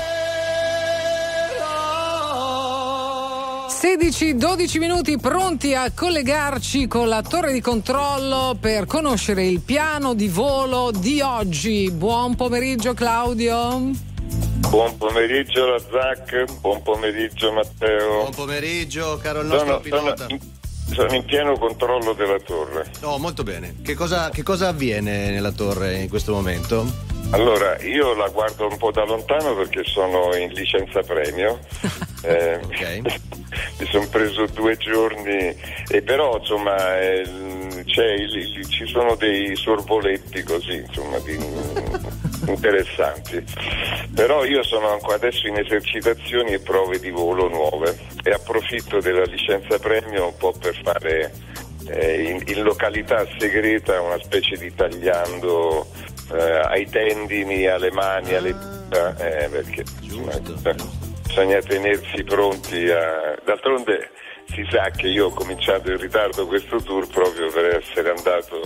16-12 minuti pronti a collegarci con la torre di controllo per conoscere il piano di volo di oggi. Buon pomeriggio Claudio.
Buon pomeriggio la Zac, buon pomeriggio Matteo.
Buon pomeriggio caro il nostro pilota.
Sono in pieno controllo della torre.
Oh, molto bene. Che cosa avviene nella torre in questo momento?
Allora, io la guardo un po' da lontano perché sono in licenza premio.
Ok.
Mi sono preso 2 giorni e però insomma ci sono dei sorvoletti così insomma interessanti, però io sono adesso in esercitazioni e prove di volo nuove e approfitto della licenza premio un po' per fare in località segreta una specie di tagliando ai tendini, alle mani, alle dita, perché insomma, bisogna tenersi pronti d'altronde si sa che io ho cominciato in ritardo questo tour proprio per essere andato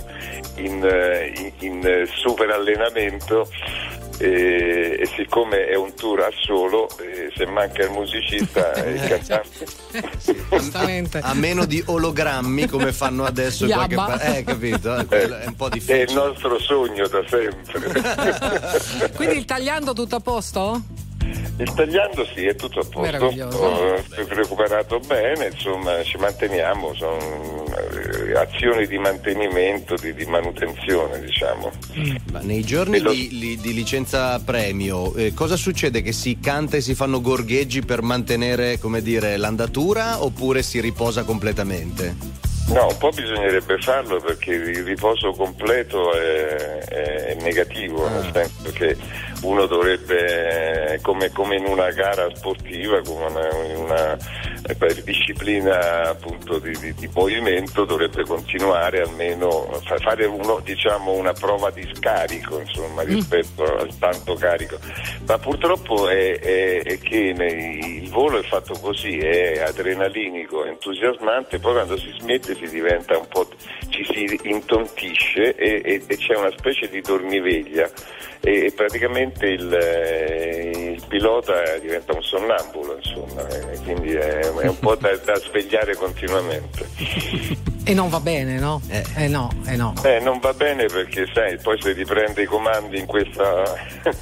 in super allenamento. E siccome è un tour a solo, se manca il musicista il cantante
giustamente
a meno di ologrammi come fanno adesso capito? È un po' difficile.
È il nostro sogno da sempre.
Quindi il tagliando tutto a posto?
Il tagliando sì, è tutto a posto, ho recuperato bene, insomma ci manteniamo, sono azioni di mantenimento, di manutenzione, diciamo.
Ma nei giorni di licenza premio cosa succede? Che si canta e si fanno gorgheggi per mantenere, come dire, l'andatura, oppure si riposa completamente?
No, un po' bisognerebbe farlo perché il riposo completo è negativo, nel senso che uno dovrebbe, come in una gara sportiva, come in una disciplina appunto di movimento, dovrebbe continuare almeno fare una prova di scarico, insomma, rispetto al tanto carico. Ma purtroppo è che il volo è fatto così, è adrenalinico, entusiasmante, poi quando si smette si diventa un po', ci si intontisce e c'è una specie di dormiveglia e praticamente il pilota diventa un sonnambulo, insomma, quindi è un po' da svegliare continuamente.
E non va bene, no? No.
Non va bene perché sai, poi se riprende i comandi in questa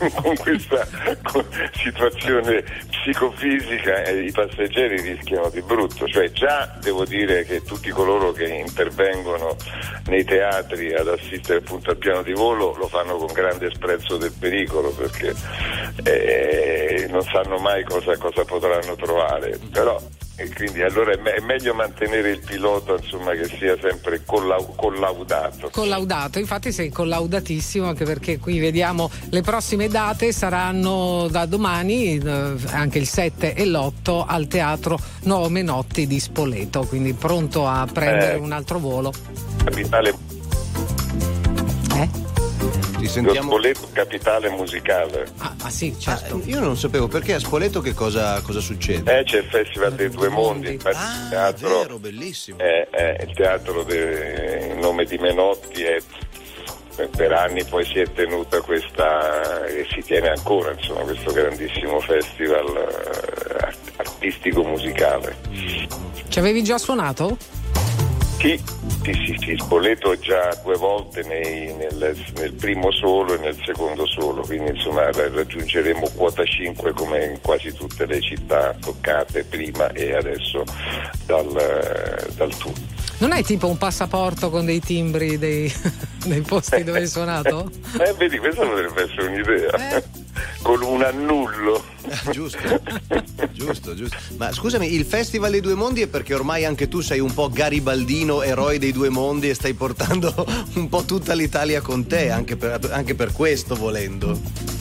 situazione psicofisica, i passeggeri rischiano di brutto. Cioè già devo dire che tutti coloro che intervengono nei teatri ad assistere appunto al piano di volo lo fanno con grande sprezzo del pericolo, perché non sanno mai cosa potranno trovare, però e quindi allora è meglio mantenere il pilota, insomma, che sia sempre collaudato.
Infatti sei collaudatissimo, anche perché qui vediamo le prossime date saranno da domani, anche il 7 e l'8 al Teatro Nuovo Menotti di Spoleto, quindi pronto a prendere un altro volo.
Capitale. Lo Spoleto, capitale musicale.
Ah sì, certo.
Io non sapevo perché a Spoleto che cosa succede.
C'è il Festival dei Due Mondi, infatti il teatro,
vero, bellissimo.
Il teatro in nome di Menotti per anni poi si è tenuta questa e si tiene ancora, insomma, questo grandissimo festival artistico musicale.
Ci avevi già suonato?
Sì, Spoleto già 2 volte nel primo solo e nel secondo solo, quindi insomma raggiungeremo quota 5 come in quasi tutte le città toccate prima e adesso dal tour.
Non hai tipo un passaporto con dei timbri dei posti dove hai suonato?
Vedi, questa potrebbe essere un'idea. Con un annullo.
Giusto. Ma scusami, il Festival dei Due Mondi è perché ormai anche tu sei un po' garibaldino, eroe dei due mondi, e stai portando un po' tutta l'Italia con te, anche per questo, volendo.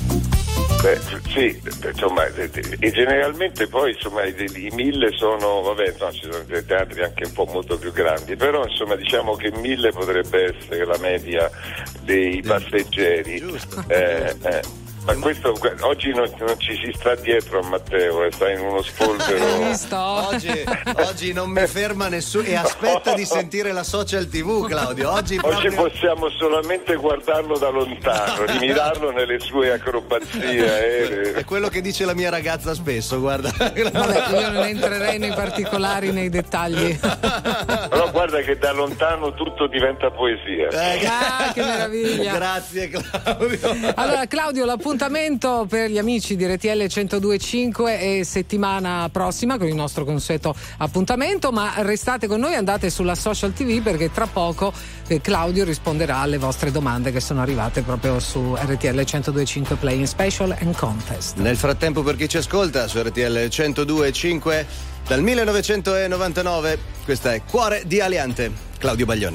Sì, insomma, e generalmente poi insomma i 1000 sono, ci sono dei teatri anche un po' molto più grandi, però insomma diciamo che 1000 potrebbe essere la media dei passeggeri.
Giusto.
Ma questo oggi non ci si sta dietro a Matteo, sta in uno spolvero.
Oggi non mi ferma nessuno e aspetta di sentire la social TV, Claudio. Oggi
possiamo solamente guardarlo da lontano, rimirarlo nelle sue acrobazie.
È quello che dice la mia ragazza spesso, guarda.
Vabbè, io non entrerei nei particolari, nei dettagli.
Però guarda che da lontano tutto diventa poesia.
Che meraviglia.
Grazie Claudio.
Allora Claudio, l'appuntamento per gli amici di RTL 102.5 è settimana prossima con il nostro consueto appuntamento, ma restate con noi, andate sulla social TV perché tra poco Claudio risponderà alle vostre domande che sono arrivate proprio su RTL 102.5 Play in Special and Contest.
Nel frattempo, per chi ci ascolta su RTL 102.5 dal 1999, questa è Cuore di Aliante, Claudio Baglioni.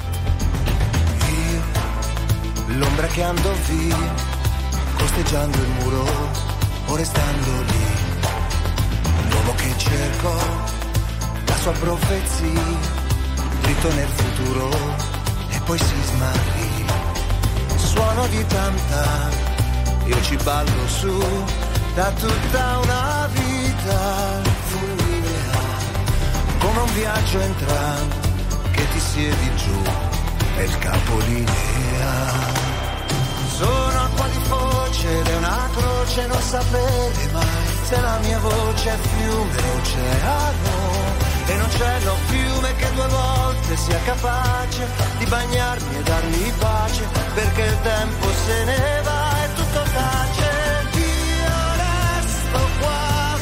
Io, l'ombra che andò via, costeggiando il muro o restando lì, l'uomo che cercò la sua profezia, dritto nel futuro e poi si smarrì. Suono di tam-tam, io ci ballo su da tutta una vita, fulminea con
come un viaggio in tram che ti siedi giù nel capolinea. Sono acqua di foce ed è una croce non sapere mai se la mia voce è fiume o oceano. E non c'è no fiume che 2 volte sia capace di bagnarmi e darmi pace, perché il tempo se ne va e tutto tace. Io resto qua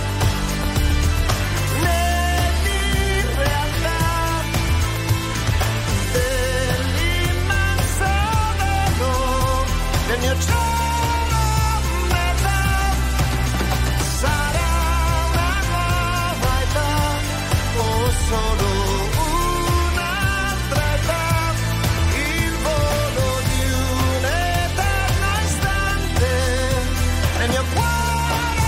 nell'irrealtà dell'immenso velo del mio cielo. Solo un'altra età, il volo di un eterno istante, nel mio cuore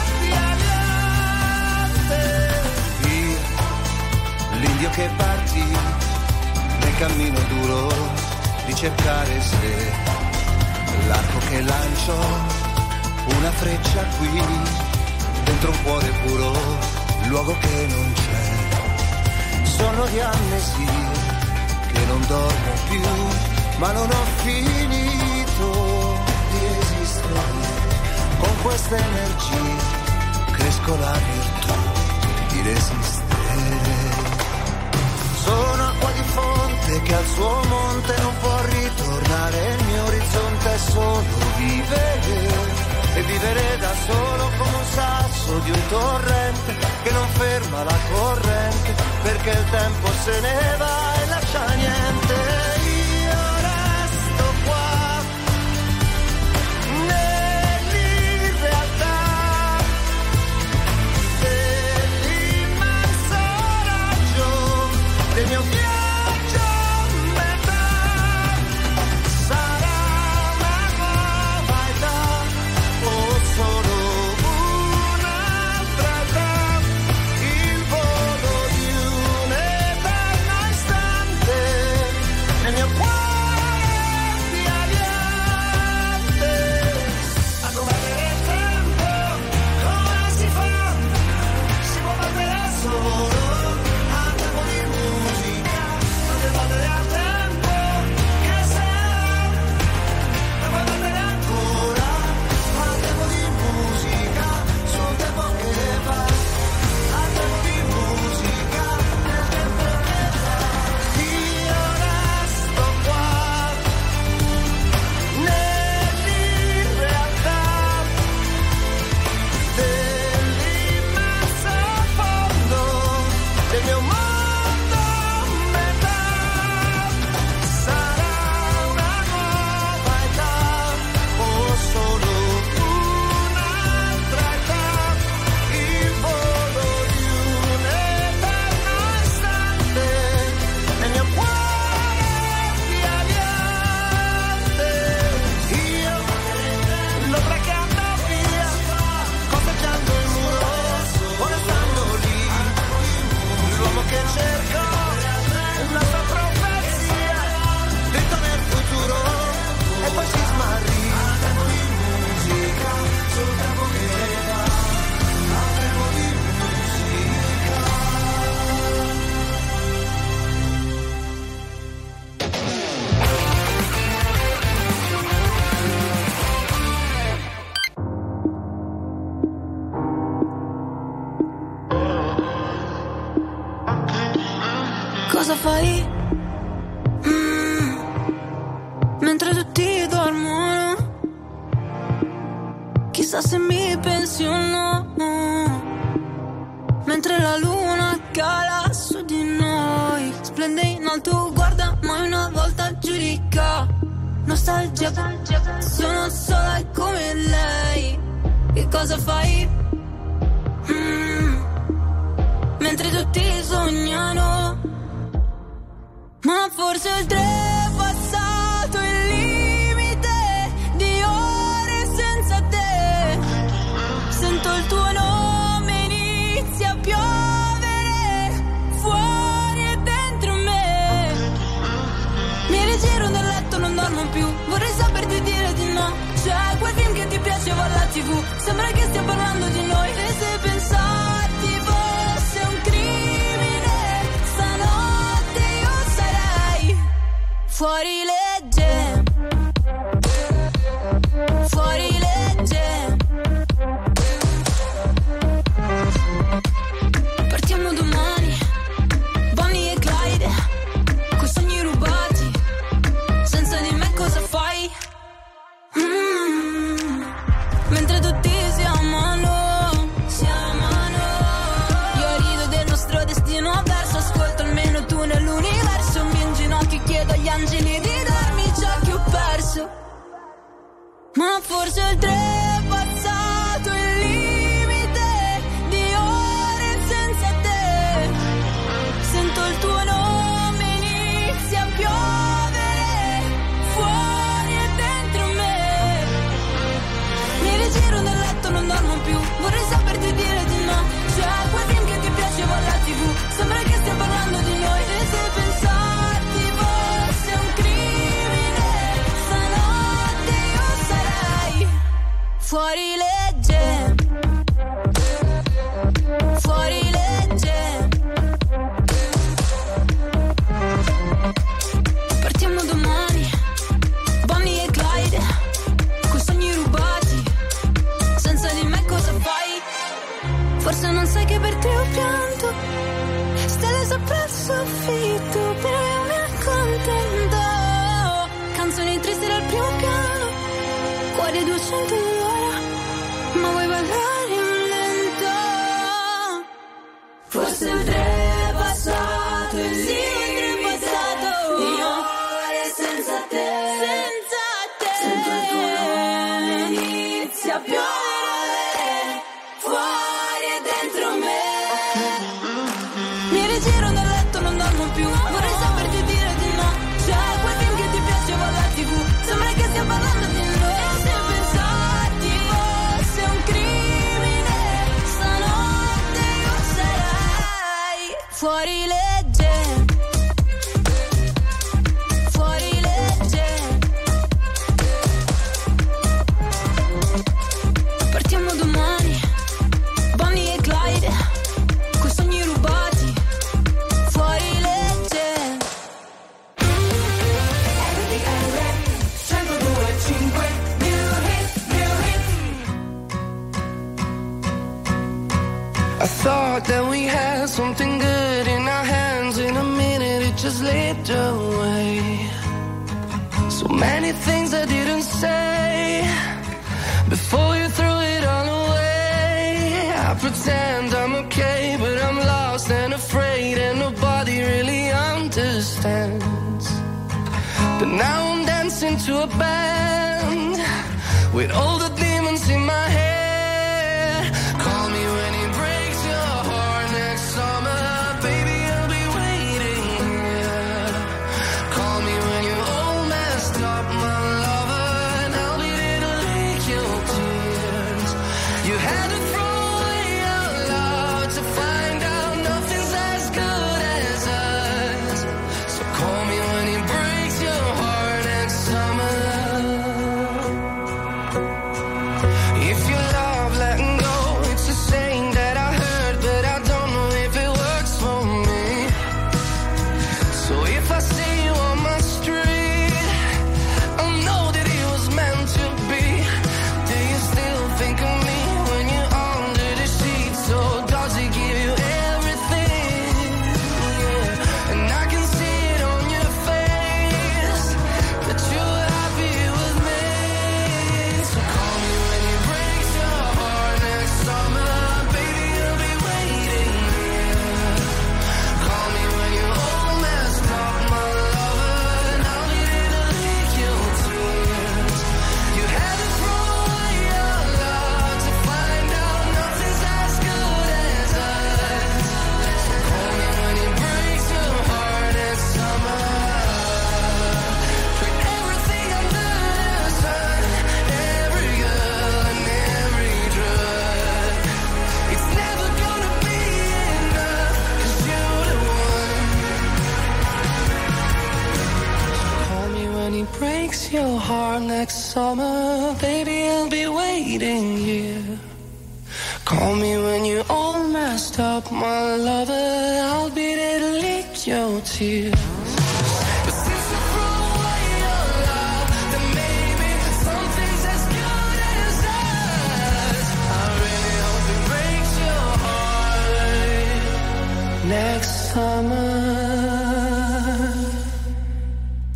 di aliante. Io, l'indio che partì nel cammino duro di cercare se l'arco che lanciò una freccia qui, dentro un cuore puro, luogo che non c'è. Sono di amnesia che non dormo più, ma non ho finito di esistere. Con questa energia cresco la virtù di resistere. Sono acqua di fonte che al suo monte non può ritornare. Il mio orizzonte è solo vivere, e vivere da solo come un sasso di un torrente che non ferma la corrente, perché il tempo se ne va e lascia niente. Io resto qua nell'irrealtà dell'immenso raggio del mio viaggio a metà. Sarà una nuova età o solo un'altra età, il volo di un eterno istante nel mio cuore di aliante. A combattere il tempo, come si fa? Si può battere solo a tempo di musica, non devo battere a tempo che sarà, non puoi battere ancora a tempo di musica, sul tempo che va, a tempo di musica, nel tempo che va. Io resto qua nell'irrealtà dell'immenso fondo del mio mondo a metà. Sarà una nuova età o solo un'altra età, il volo di un eterno istante nel mio cuore di aliante. Io lo bracchiando via, costeggiando il muro, o restando lì, l'uomo che cerco, la sua profezia, dritto nel futuro, e poi si smarrì. A tempo di musica, sul tempo che va, a tempo di musica.
Cosa fai? Mentre tutti dormono, chissà se mi pensi o no. Mentre la luna cala su di noi, splende in alto, guarda, mai una volta giudica. Nostalgia, sono sola come lei. Che cosa fai? Mentre tutti sognano, ma forse oltrepassato il limite di ore senza te. Sento il tuo nome, inizia a piovere fuori e dentro me. Mi rigiro nel letto, non dormo più, vorrei saperti dire di no. C'è quel film che ti piaceva alla TV, sembra che stia parlando di noi. E se pensarti fosse un crimine, fuori legge, fuori legge. Partiamo domani, Bonnie e Clyde, coi sogni rubati, senza di me cosa fai? Mentre tutti si amano, io rido del nostro destino avverso, ascolto almeno tu nell'universo, mi inginocchio e chiedo agli angeli di darmi ciò che ho perso. Ma forse oltrepassato il limite di ore senza te, sento il tuo nome, inizia a piovere fuori e dentro me. Mi rigiro nel letto, non dormo più, vorrei saperti dire di no. C'è quel film che ti piaceva alla TV, sembra che stia parlando di noi. E se pensarti fosse un crimine, stanotte io sarei fuori legge, fuori legge. Partiamo domani, Bonnie e Clyde, coi sogni rubati, senza di me cosa fai? Forse non sai che per te ho pianto, stelle sopra il soffitto, però io mi accontento. Canzoni tristi dal primo piano, cuore 200 all'ora, ma vuoi ballare in lento? Forse oltrepassato il limite di ore senza te, sento il tuo nome, inizia a piovere fuori e dentro me. Mi rigiro nel letto, non dormo più, vorrei saperti dire di no. C'è quel film che ti piaceva alla TV, sembra che stia parlando di noi. E se pensarti fosse un crimine, stanotte io sarei fuori legge, fuori legge. Partiamo domani, Bonnie e Clyde, coi sogni rubati, fuori legge.
I thought that we had something good in our hands. In a minute it just slipped away. So many things I didn't say before you threw it all away. I pretend I'm okay, but I'm lost and afraid, and nobody really understands. But now I'm dancing to a band with all the demons in my head. Call me when it breaks your heart next summer, baby, I'll be waiting here. Call me when you're all messed up, my lover, and I'll be there to lick your tears. You had to throw away your love to find out nothing's as good as us. So call me when it breaks your heart next summer. If your love letting go, it's a saying that I heard, but I don't know if it works for me. So if I see you on my street, I'll know that it was meant to be. Do you still think of me when you're under the sheets? So does it give you everything? Yeah. And I can see it on your face that you're happy with me. So call me when it breaks your heart next summer, baby, I'll be waiting here. Call me when you're all messed up, my lover, and I'll be there to lick your tears. You had to throw away your love to find out nothing's as good as us. So call me when it breaks your heart next summer. Put everything under the sun, every girl and every drug. It's never gonna be enough, 'cause you're the one. Call me when it breaks your heart next summer, baby, I'll be waiting here. Call me when you're all messed up, my lover, I'll be there to lick your tears. But since you threw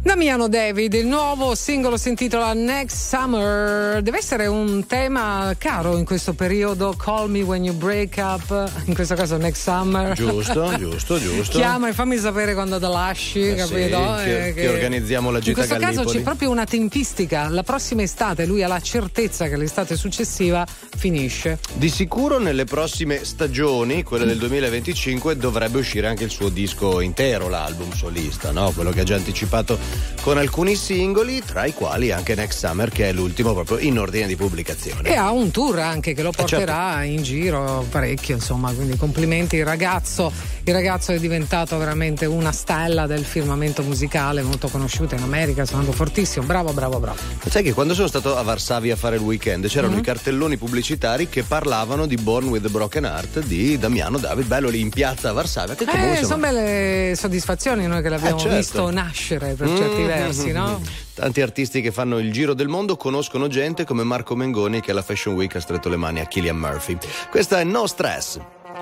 Damiano David, il nuovo singolo si intitola Next Summer. Deve essere un tema caro in questo periodo. Call me when you break up. In questo caso Next Summer.
Giusto.
Chiama e fammi sapere quando te lasci, capito?
Sì, che organizziamo la gita a Gallipoli.
In questo caso c'è proprio una tempistica. La prossima estate lui ha la certezza che l'estate successiva finisce.
Di sicuro nelle prossime stagioni, quelle del 2025, dovrebbe uscire anche il suo disco intero, l'album solista, no? Quello che ha già anticipato con alcuni singoli, tra i quali anche Next Summer, che è l'ultimo proprio in ordine di pubblicazione.
E ha un tour anche che lo porterà in giro parecchio, insomma, quindi complimenti. Il ragazzo è diventato veramente una stella del firmamento musicale, molto conosciuta in America, suonando fortissimo, bravo.
Sai che quando sono stato a Varsavia a fare il weekend c'erano i cartelloni pubblicitari che parlavano di Born with a Broken Heart di Damiano David, bello lì in piazza a Varsavia.
Sono belle soddisfazioni noi che l'abbiamo visto nascere per certi versi, no?
Tanti artisti che fanno il giro del mondo conoscono gente come Marco Mengoni, che alla Fashion Week ha stretto le mani a Cillian Murphy. Questa è No Stress.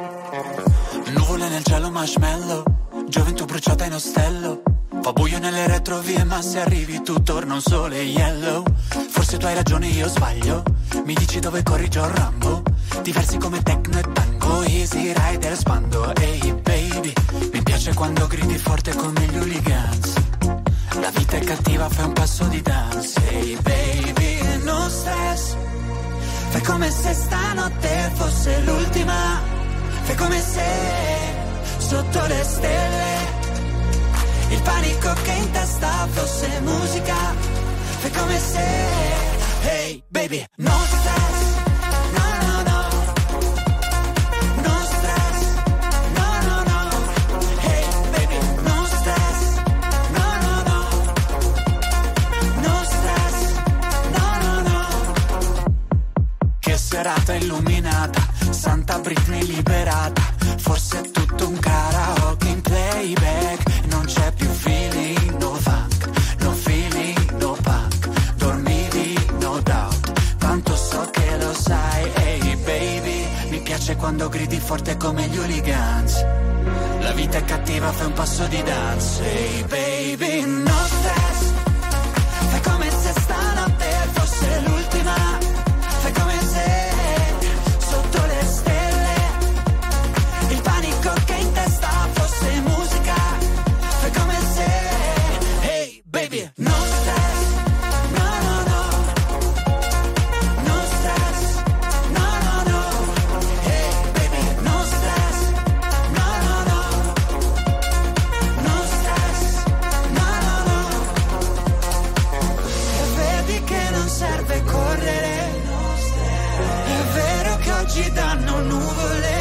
Nuvole nel cielo, marshmallow, gioventù bruciata in ostello. Fa buio nelle retrovie, ma se arrivi tu torna un sole yellow. Forse tu hai ragione, io sbaglio. Mi dici dove corri, John Rambo. Diversi come techno e tango, easy rider spando. Ehi baby, mi piace quando gridi forte come gli hooligans. La vita è cattiva, fai un passo di dance. Ehi baby, no stress. Fai come se stanotte fosse l'ultima. Fai come se sotto le stelle il panico che in testa fosse musica. Fai come se, hey baby, no stress. No, no, no. No stress. No, no, no. Hey baby, no stress. No, no, no. No stress. No, no, no. Che serata illuminata, Santa Britney liberata. Forse è tutto un karaoke in playback. Non c'è più feeling, no funk, no feeling, no punk. Dormivi, no doubt, tanto so che lo sai. Ehi baby, mi piace quando gridi forte come gli hooligans. La vita è cattiva, fai un passo di dance. Ehi baby, no stress. Fai come se stanotte fosse l'ultima. Fai come se sotto le stelle il panico che in testa fosse musica. Fai come se, hey baby, no stress. No, no, no. No stress. No, no, no. Hey baby, no stress. No, no, no. No stress. No, no, no. E vedi che non serve correre. È vero che oggi danno nuvole.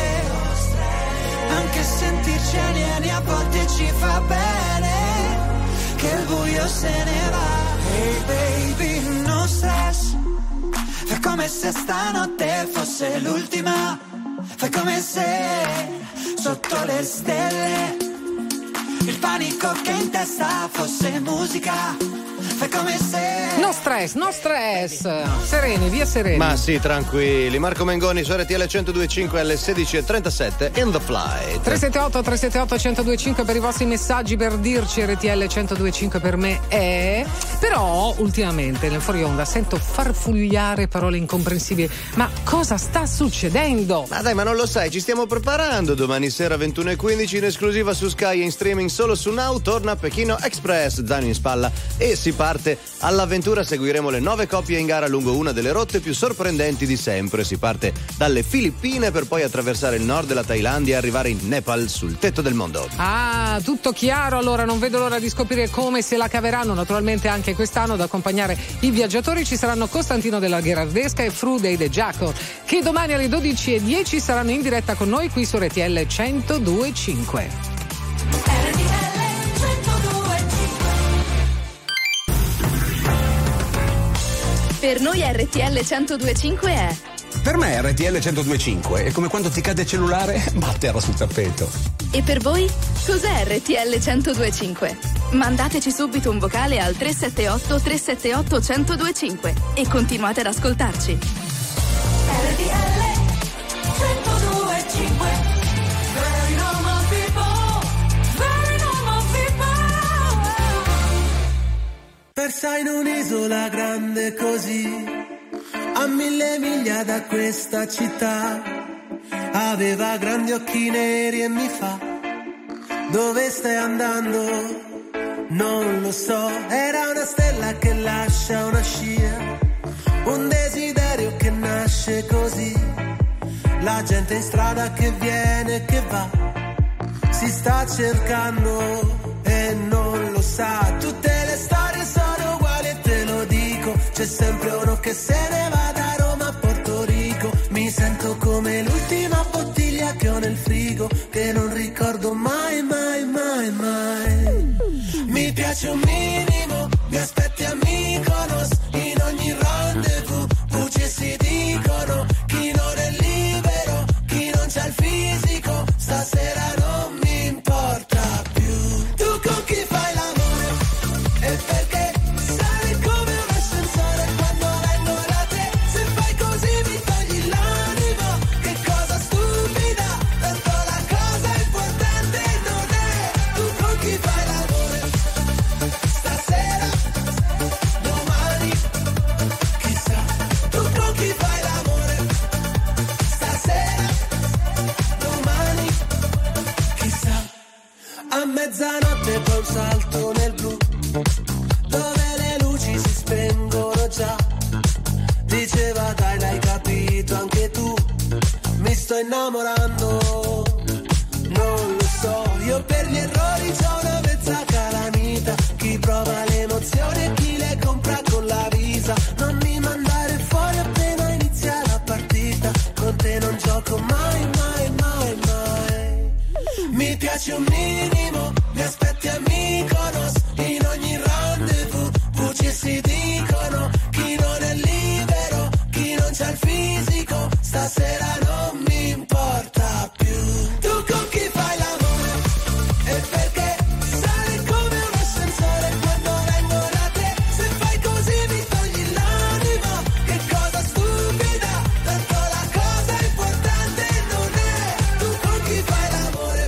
Anche sentirci alieni a volte ci fa bene. Che il buio se ne va. Hey baby, no stress. Fai come se stanotte fosse l'ultima. Fai come se sotto le stelle il panico che in testa fosse musica. Fai come se...
No stress. Sereni, via sereni.
Ma sì, tranquilli. Marco Mengoni su RTL 102.5 alle 16.37 in The Flight.
378-378-1025 per i vostri messaggi, per dirci RTL 102.5 per me è... Però ultimamente nel fuori onda sento farfugliare parole incomprensibili. Ma cosa sta succedendo?
Ma dai, ma non lo sai, ci stiamo preparando. Domani sera 21.15 in esclusiva su Sky e in streaming solo su Now torna Pechino Express, zaino in spalla e si parte all'avventura. Seguiremo le 9 coppie in gara lungo una delle rotte più sorprendenti di sempre. Si parte dalle Filippine per poi attraversare il nord della Thailandia e arrivare in Nepal, sul tetto del mondo.
Ah, tutto chiaro. Allora non vedo l'ora di scoprire come se la caveranno. Naturalmente anche quest'anno ad accompagnare i viaggiatori ci saranno Costantino della Gherardesca e Frude De Giacomo, che domani alle 12.10 saranno in diretta con noi qui su RTL 102.5.
Per noi RTL 102.5 è...
Per me RTL 102.5 è come quando ti cade il cellulare, ma a terra sul tappeto.
E per voi? Cos'è RTL 102.5? Mandateci subito un vocale al 378 378 1025 e continuate ad ascoltarci.
RTL 102.5. Very normal people, very normal people.
persa in un'isola grande così, a 1000 miglia da questa città. Aveva grandi occhi neri e mi fa: dove stai andando? Non lo so. Era una stella che lascia una scia, un desiderio che nasce così. La gente in strada che viene e che va, si sta cercando e non lo sa. Tutte le storie sono uguali e te lo dico, c'è sempre uno che se ne va da Roma a Porto Rico. Mi sento come l'ultima bottiglia che ho nel frigo, che non ricordo mai, mai, mai, mai. Mi piace un minimo, mi aspetti a Mykonos, in ogni rendezvous bugie si dicono. Chi non è libero, chi non c'ha il fisico, stasera non mi importa più. Tu con chi fai l'amore? E perché sali come un ascensore quando vengo da te? Se fai così mi togli l'anima, che cosa stupida, tanto la cosa importante non è. Tu con chi fai l'amore? Stasera, domani, chissà. Tu con chi fai l'amore? Stasera, domani, chissà. A mezzanotte poi un salto nel blu, dove le luci si spengono già. Diceva dai, l'hai capito anche tu, mi sto innamorando. Non lo so, io per gli errori c'ho una mezza calamita. Chi prova le emozioni e chi le compra con la visa. Non mi mandare fuori appena inizia la partita, con te non gioco mai, mai, mai, mai. Mi piace un minimo, mi aspetti a Mykonos, in ogni rendezvous bugie si dicono. Chi non è libero, chi non c'ha il fisico, stasera non mi importa più. Tu con chi fai l'amore? E perché sali come un ascensore quando vengo da te? Se fai così mi togli l'anima, che cosa stupida, tanto la cosa importante non è. Tu con chi fai l'amore?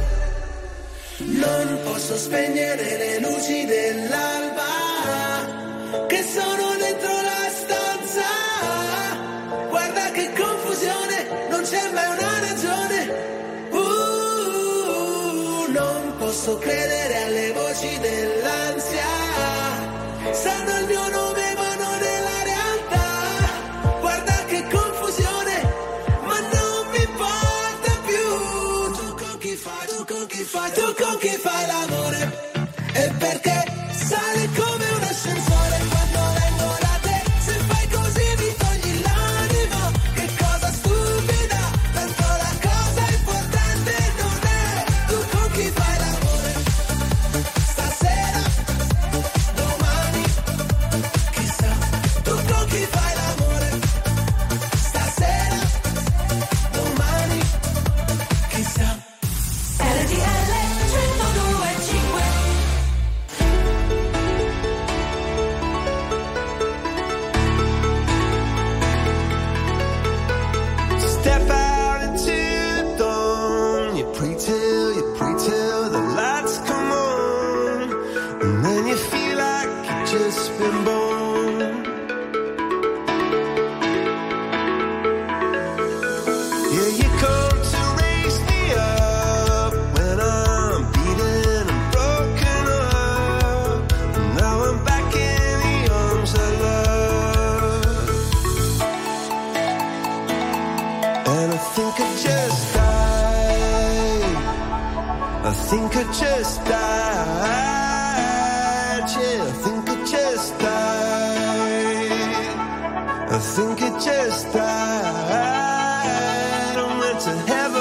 Non posso spegnere le luci dell'alba, che sono dentro la stanza. Guarda che confusione, non c'è mai una ragione. Non posso credere alle voci dell'ansia, sanno il mio nome ma non è la realtà. Guarda che confusione, ma non mi importa più. Tu con chi fai, tu con chi fai, tu con chi fai l'amore? E perché sale come un ascensore quando vengo da te? Se fai così mi togli l'anima, che cosa stupida, tanto la cosa importante non è. Tu con chi fai l'amore? Stasera, domani, chissà. Tu con chi fai l'amore? Stasera, domani, chissà. RTL 102.5. Step out into dawn. You pray till the lights come on, and then you feel like you've just been born. Yeah, you come to raise me up when I'm beaten and broken up, and now I'm back in the arms of love. And I think I just died. I think I just died. Yeah, I think I just died. I think I just died. I went to heaven.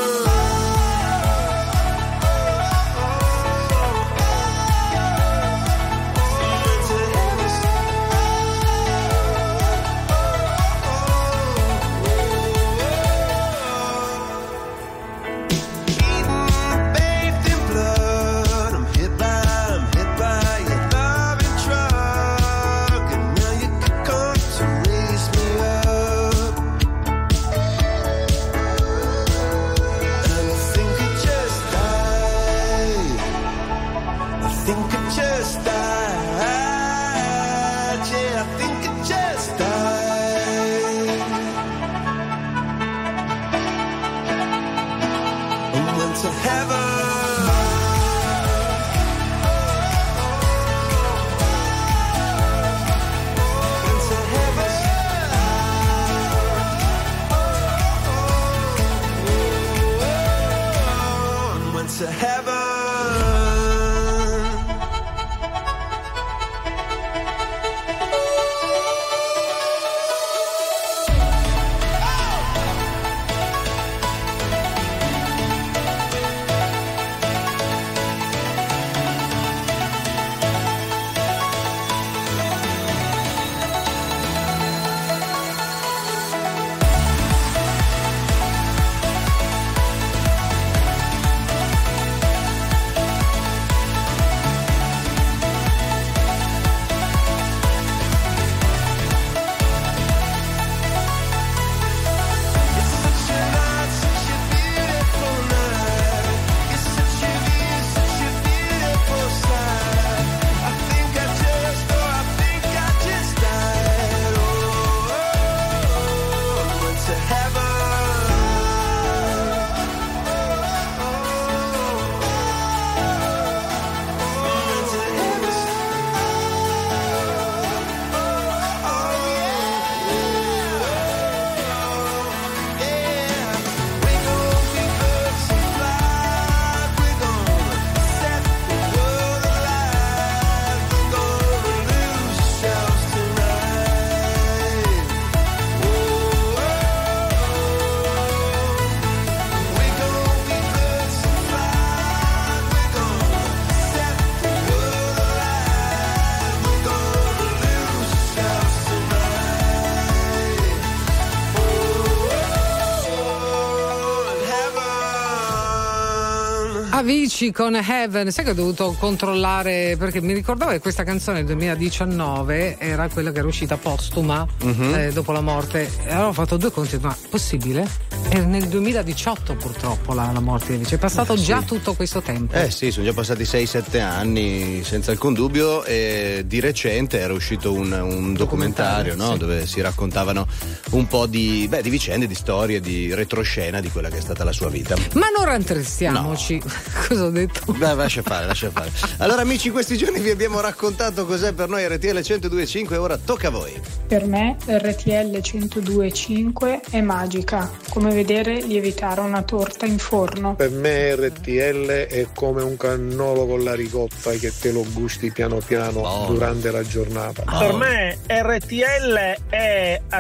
Bathed in blood, I'm hit by your loving drug, and now you could come to raise me up.
To heaven.
Avicii con Heaven. Sai che ho dovuto controllare, perché mi ricordavo che questa canzone del 2019 era quella che era uscita postuma dopo la morte, e allora ho fatto due conti, ma possibile? È nel 2018 purtroppo la morte di Avicii, è passato già tutto questo tempo.
Sì, sono già passati 6-7 anni senza alcun dubbio, e di recente era uscito un documentario, no? Sì. Dove si raccontavano un po' di vicende, di storie, di retroscena di quella che è stata la sua vita.
Ma non rantristiamoci. No. Cosa ho detto?
Beh, lascia fare. Allora amici, questi giorni vi abbiamo raccontato cos'è per noi RTL 102.5 e ora tocca a voi.
Per me RTL 102.5 è magica, come vedere lievitare una torta in forno.
Per me RTL è come un cannolo con la ricotta che te lo gusti piano piano durante la giornata.
Per me RTL è a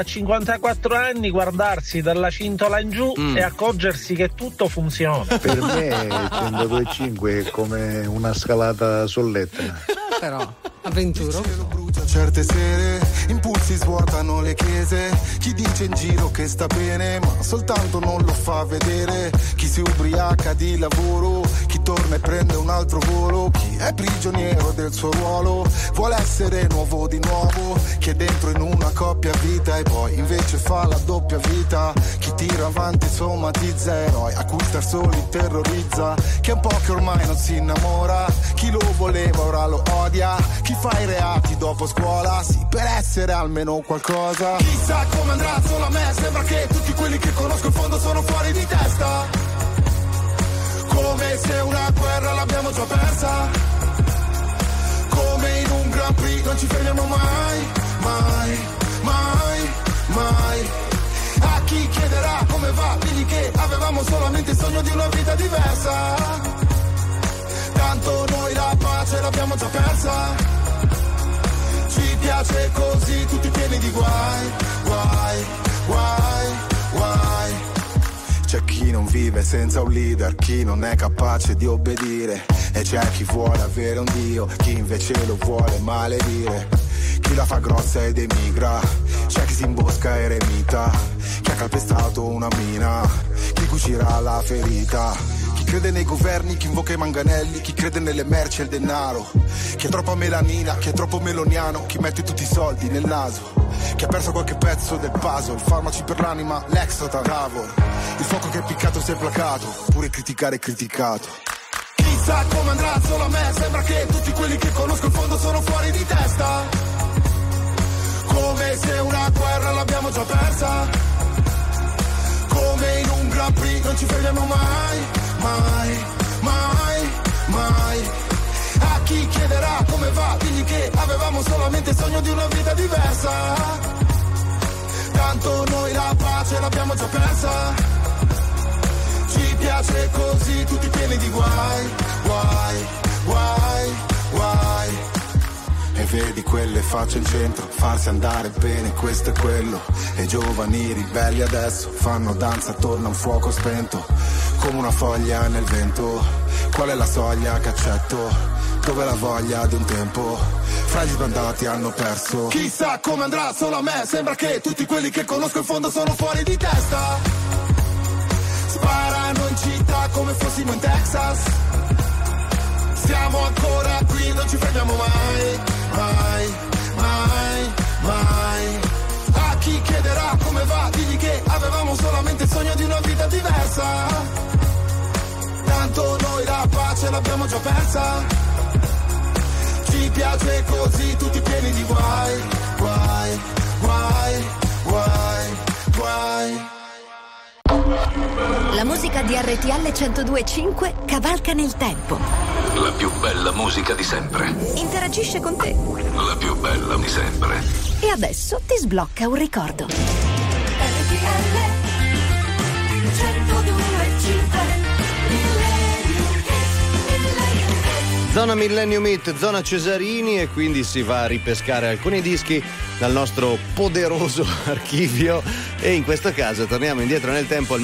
54 anni guardarsi dalla cintola in giù e accorgersi che tutto funziona.
Per me 102.5 è come una scalata solletta.
Però avventuro.
Certe sere impulsi svuotano le chiese. Chi dice in giro che sta bene ma soltanto non lo fa vedere. Chi si ubriaca di lavoro, chi torna e prende un altro volo. Chi è prigioniero del suo ruolo, vuole essere nuovo di nuovo. Chi è dentro in una coppia vita e poi invece fa la doppia vita. Chi tira avanti somatizza eroi a cui star soli terrorizza. Chi è un po' che ormai non si innamora, chi lo voleva ora lo odia. Chi fa i reati dopo scuola, sì, per essere almeno qualcosa. Chissà come andrà solo a me, sembra che tutti quelli che conosco in fondo sono fuori di testa. Come se una guerra l'abbiamo già persa. Come in un Grand Prix non ci fermiamo mai, mai, mai, mai. A chi chiederà come va, digli che avevamo solamente il sogno di una vita diversa. Tanto noi la pace l'abbiamo già persa. Ci piace così, tutti pieni di guai, guai, guai, guai. C'è chi non vive senza un leader, chi non è capace di obbedire. E c'è chi vuole avere un dio, chi invece lo vuole maledire. Chi la fa grossa ed emigra, c'è chi si imbosca eremita. Chi ha calpestato una mina, chi cucirà la ferita. Chi crede nei governi, chi invoca i manganelli, chi crede nelle merci e il denaro. Chi ha troppa melanina, chi è troppo meloniano, chi mette tutti i soldi nel naso. Chi ha perso qualche pezzo del puzzle, farmaci per l'anima, l'exotan, cavolo. Il fuoco che è piccato si è placato, pure criticare è criticato. Chissà come andrà solo a me, sembra che tutti quelli che conosco in fondo sono fuori di testa. Come se una guerra l'abbiamo già persa. Come in un Grand Prix non ci fermiamo mai, mai.
avevamo solamente il sogno di una vita diversa. Tanto noi la pace l'abbiamo già persa. Ci piace così, tutti pieni di guai, guai, guai, guai. E vedi quelle facce in centro, farsi andare bene, questo è quello. E i giovani ribelli adesso fanno danza attorno a un fuoco spento, come una foglia nel vento. Qual è la soglia che accetto? Dove la voglia di un tempo? Fra gli sbandati hanno perso. Chissà come andrà solo a me, sembra che tutti quelli che conosco in fondo sono fuori di testa. Sparano in città come fossimo in Texas. Siamo ancora qui, non ci fermiamo mai, mai, mai, mai. A chi chiederà come va, digli che avevamo solamente il sogno di una vita diversa. Tanto noi la pace l'abbiamo già persa. Ci piace così, tutti pieni di guai, guai, guai, guai, guai.
La musica di RTL 102.5 cavalca nel tempo.
La più bella musica di sempre.
Interagisce con te.
La più bella di sempre.
E adesso ti sblocca un ricordo. RTL 102.5.
Zona Millennium Hit, zona Cesarini, e quindi si va a ripescare alcuni dischi dal nostro poderoso archivio, e in questo caso torniamo indietro nel tempo al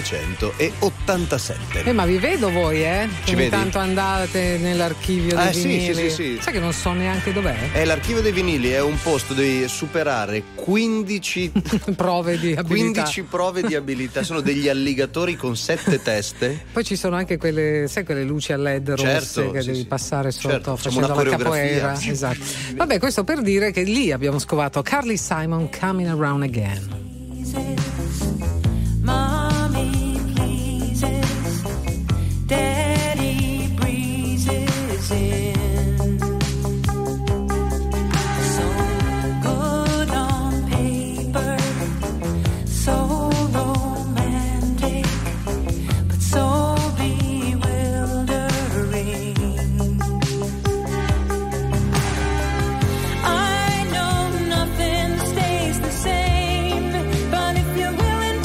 1987.
Ma vi vedo voi,
Ci
ogni
vedi?
tanto andate nell'archivio dei vinili.
Sì.
Sai che non so neanche dov'è?
È l'archivio dei vinili, è un posto dove superare 15
prove di abilità.
15 prove di abilità, sono degli alligatori con 7 teste.
Poi ci sono anche quelle, sai, quelle luci a LED rosse,
Certo,
che
sì,
devi
sì.
passare sotto,
Certo, facciamo
facendo
una
la
coreografia.
capoeira. Esatto. Vabbè, questo per dire che lì abbiamo scovato Carly Simon, Coming Around Again.
Mommy pleases, Daddy breezes in. So good on paper, so romantic, but so bewildering. I know nothing stays the same, but if you're willing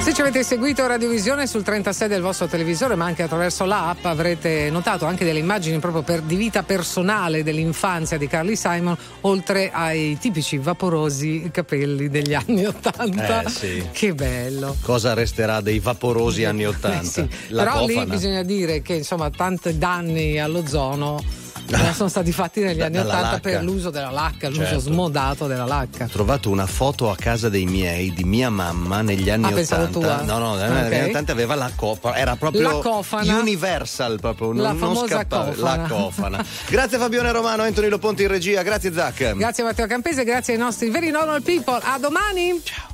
Se ci avete seguito Radiovisione sul 36 del vostro televisore, ma anche attraverso l'app, avrete notato anche delle immagini proprio di vita personale dell'infanzia di Carly Simon, oltre ai tipici vaporosi capelli degli anni '80.
Sì.
Che bello.
Cosa resterà dei vaporosi anni '80?
Sì.
La
Però
cofana.
lì bisogna dire che insomma tanti danni all'ozono sono stati fatti negli anni '80 per l'uso della lacca, l'uso smodato della lacca.
Ho trovato una foto a casa dei miei di mia mamma negli anni '80.
Tua.
No, negli anni '80 aveva la cofana, era proprio
la cofana.
Universal, proprio
la
non
famosa
scappare.
cofana.
La cofana. Grazie Fabione Romano, Anthony Loponti in regia, grazie Zac.
Grazie Matteo Campese, grazie ai nostri very normal people. A domani.
Ciao.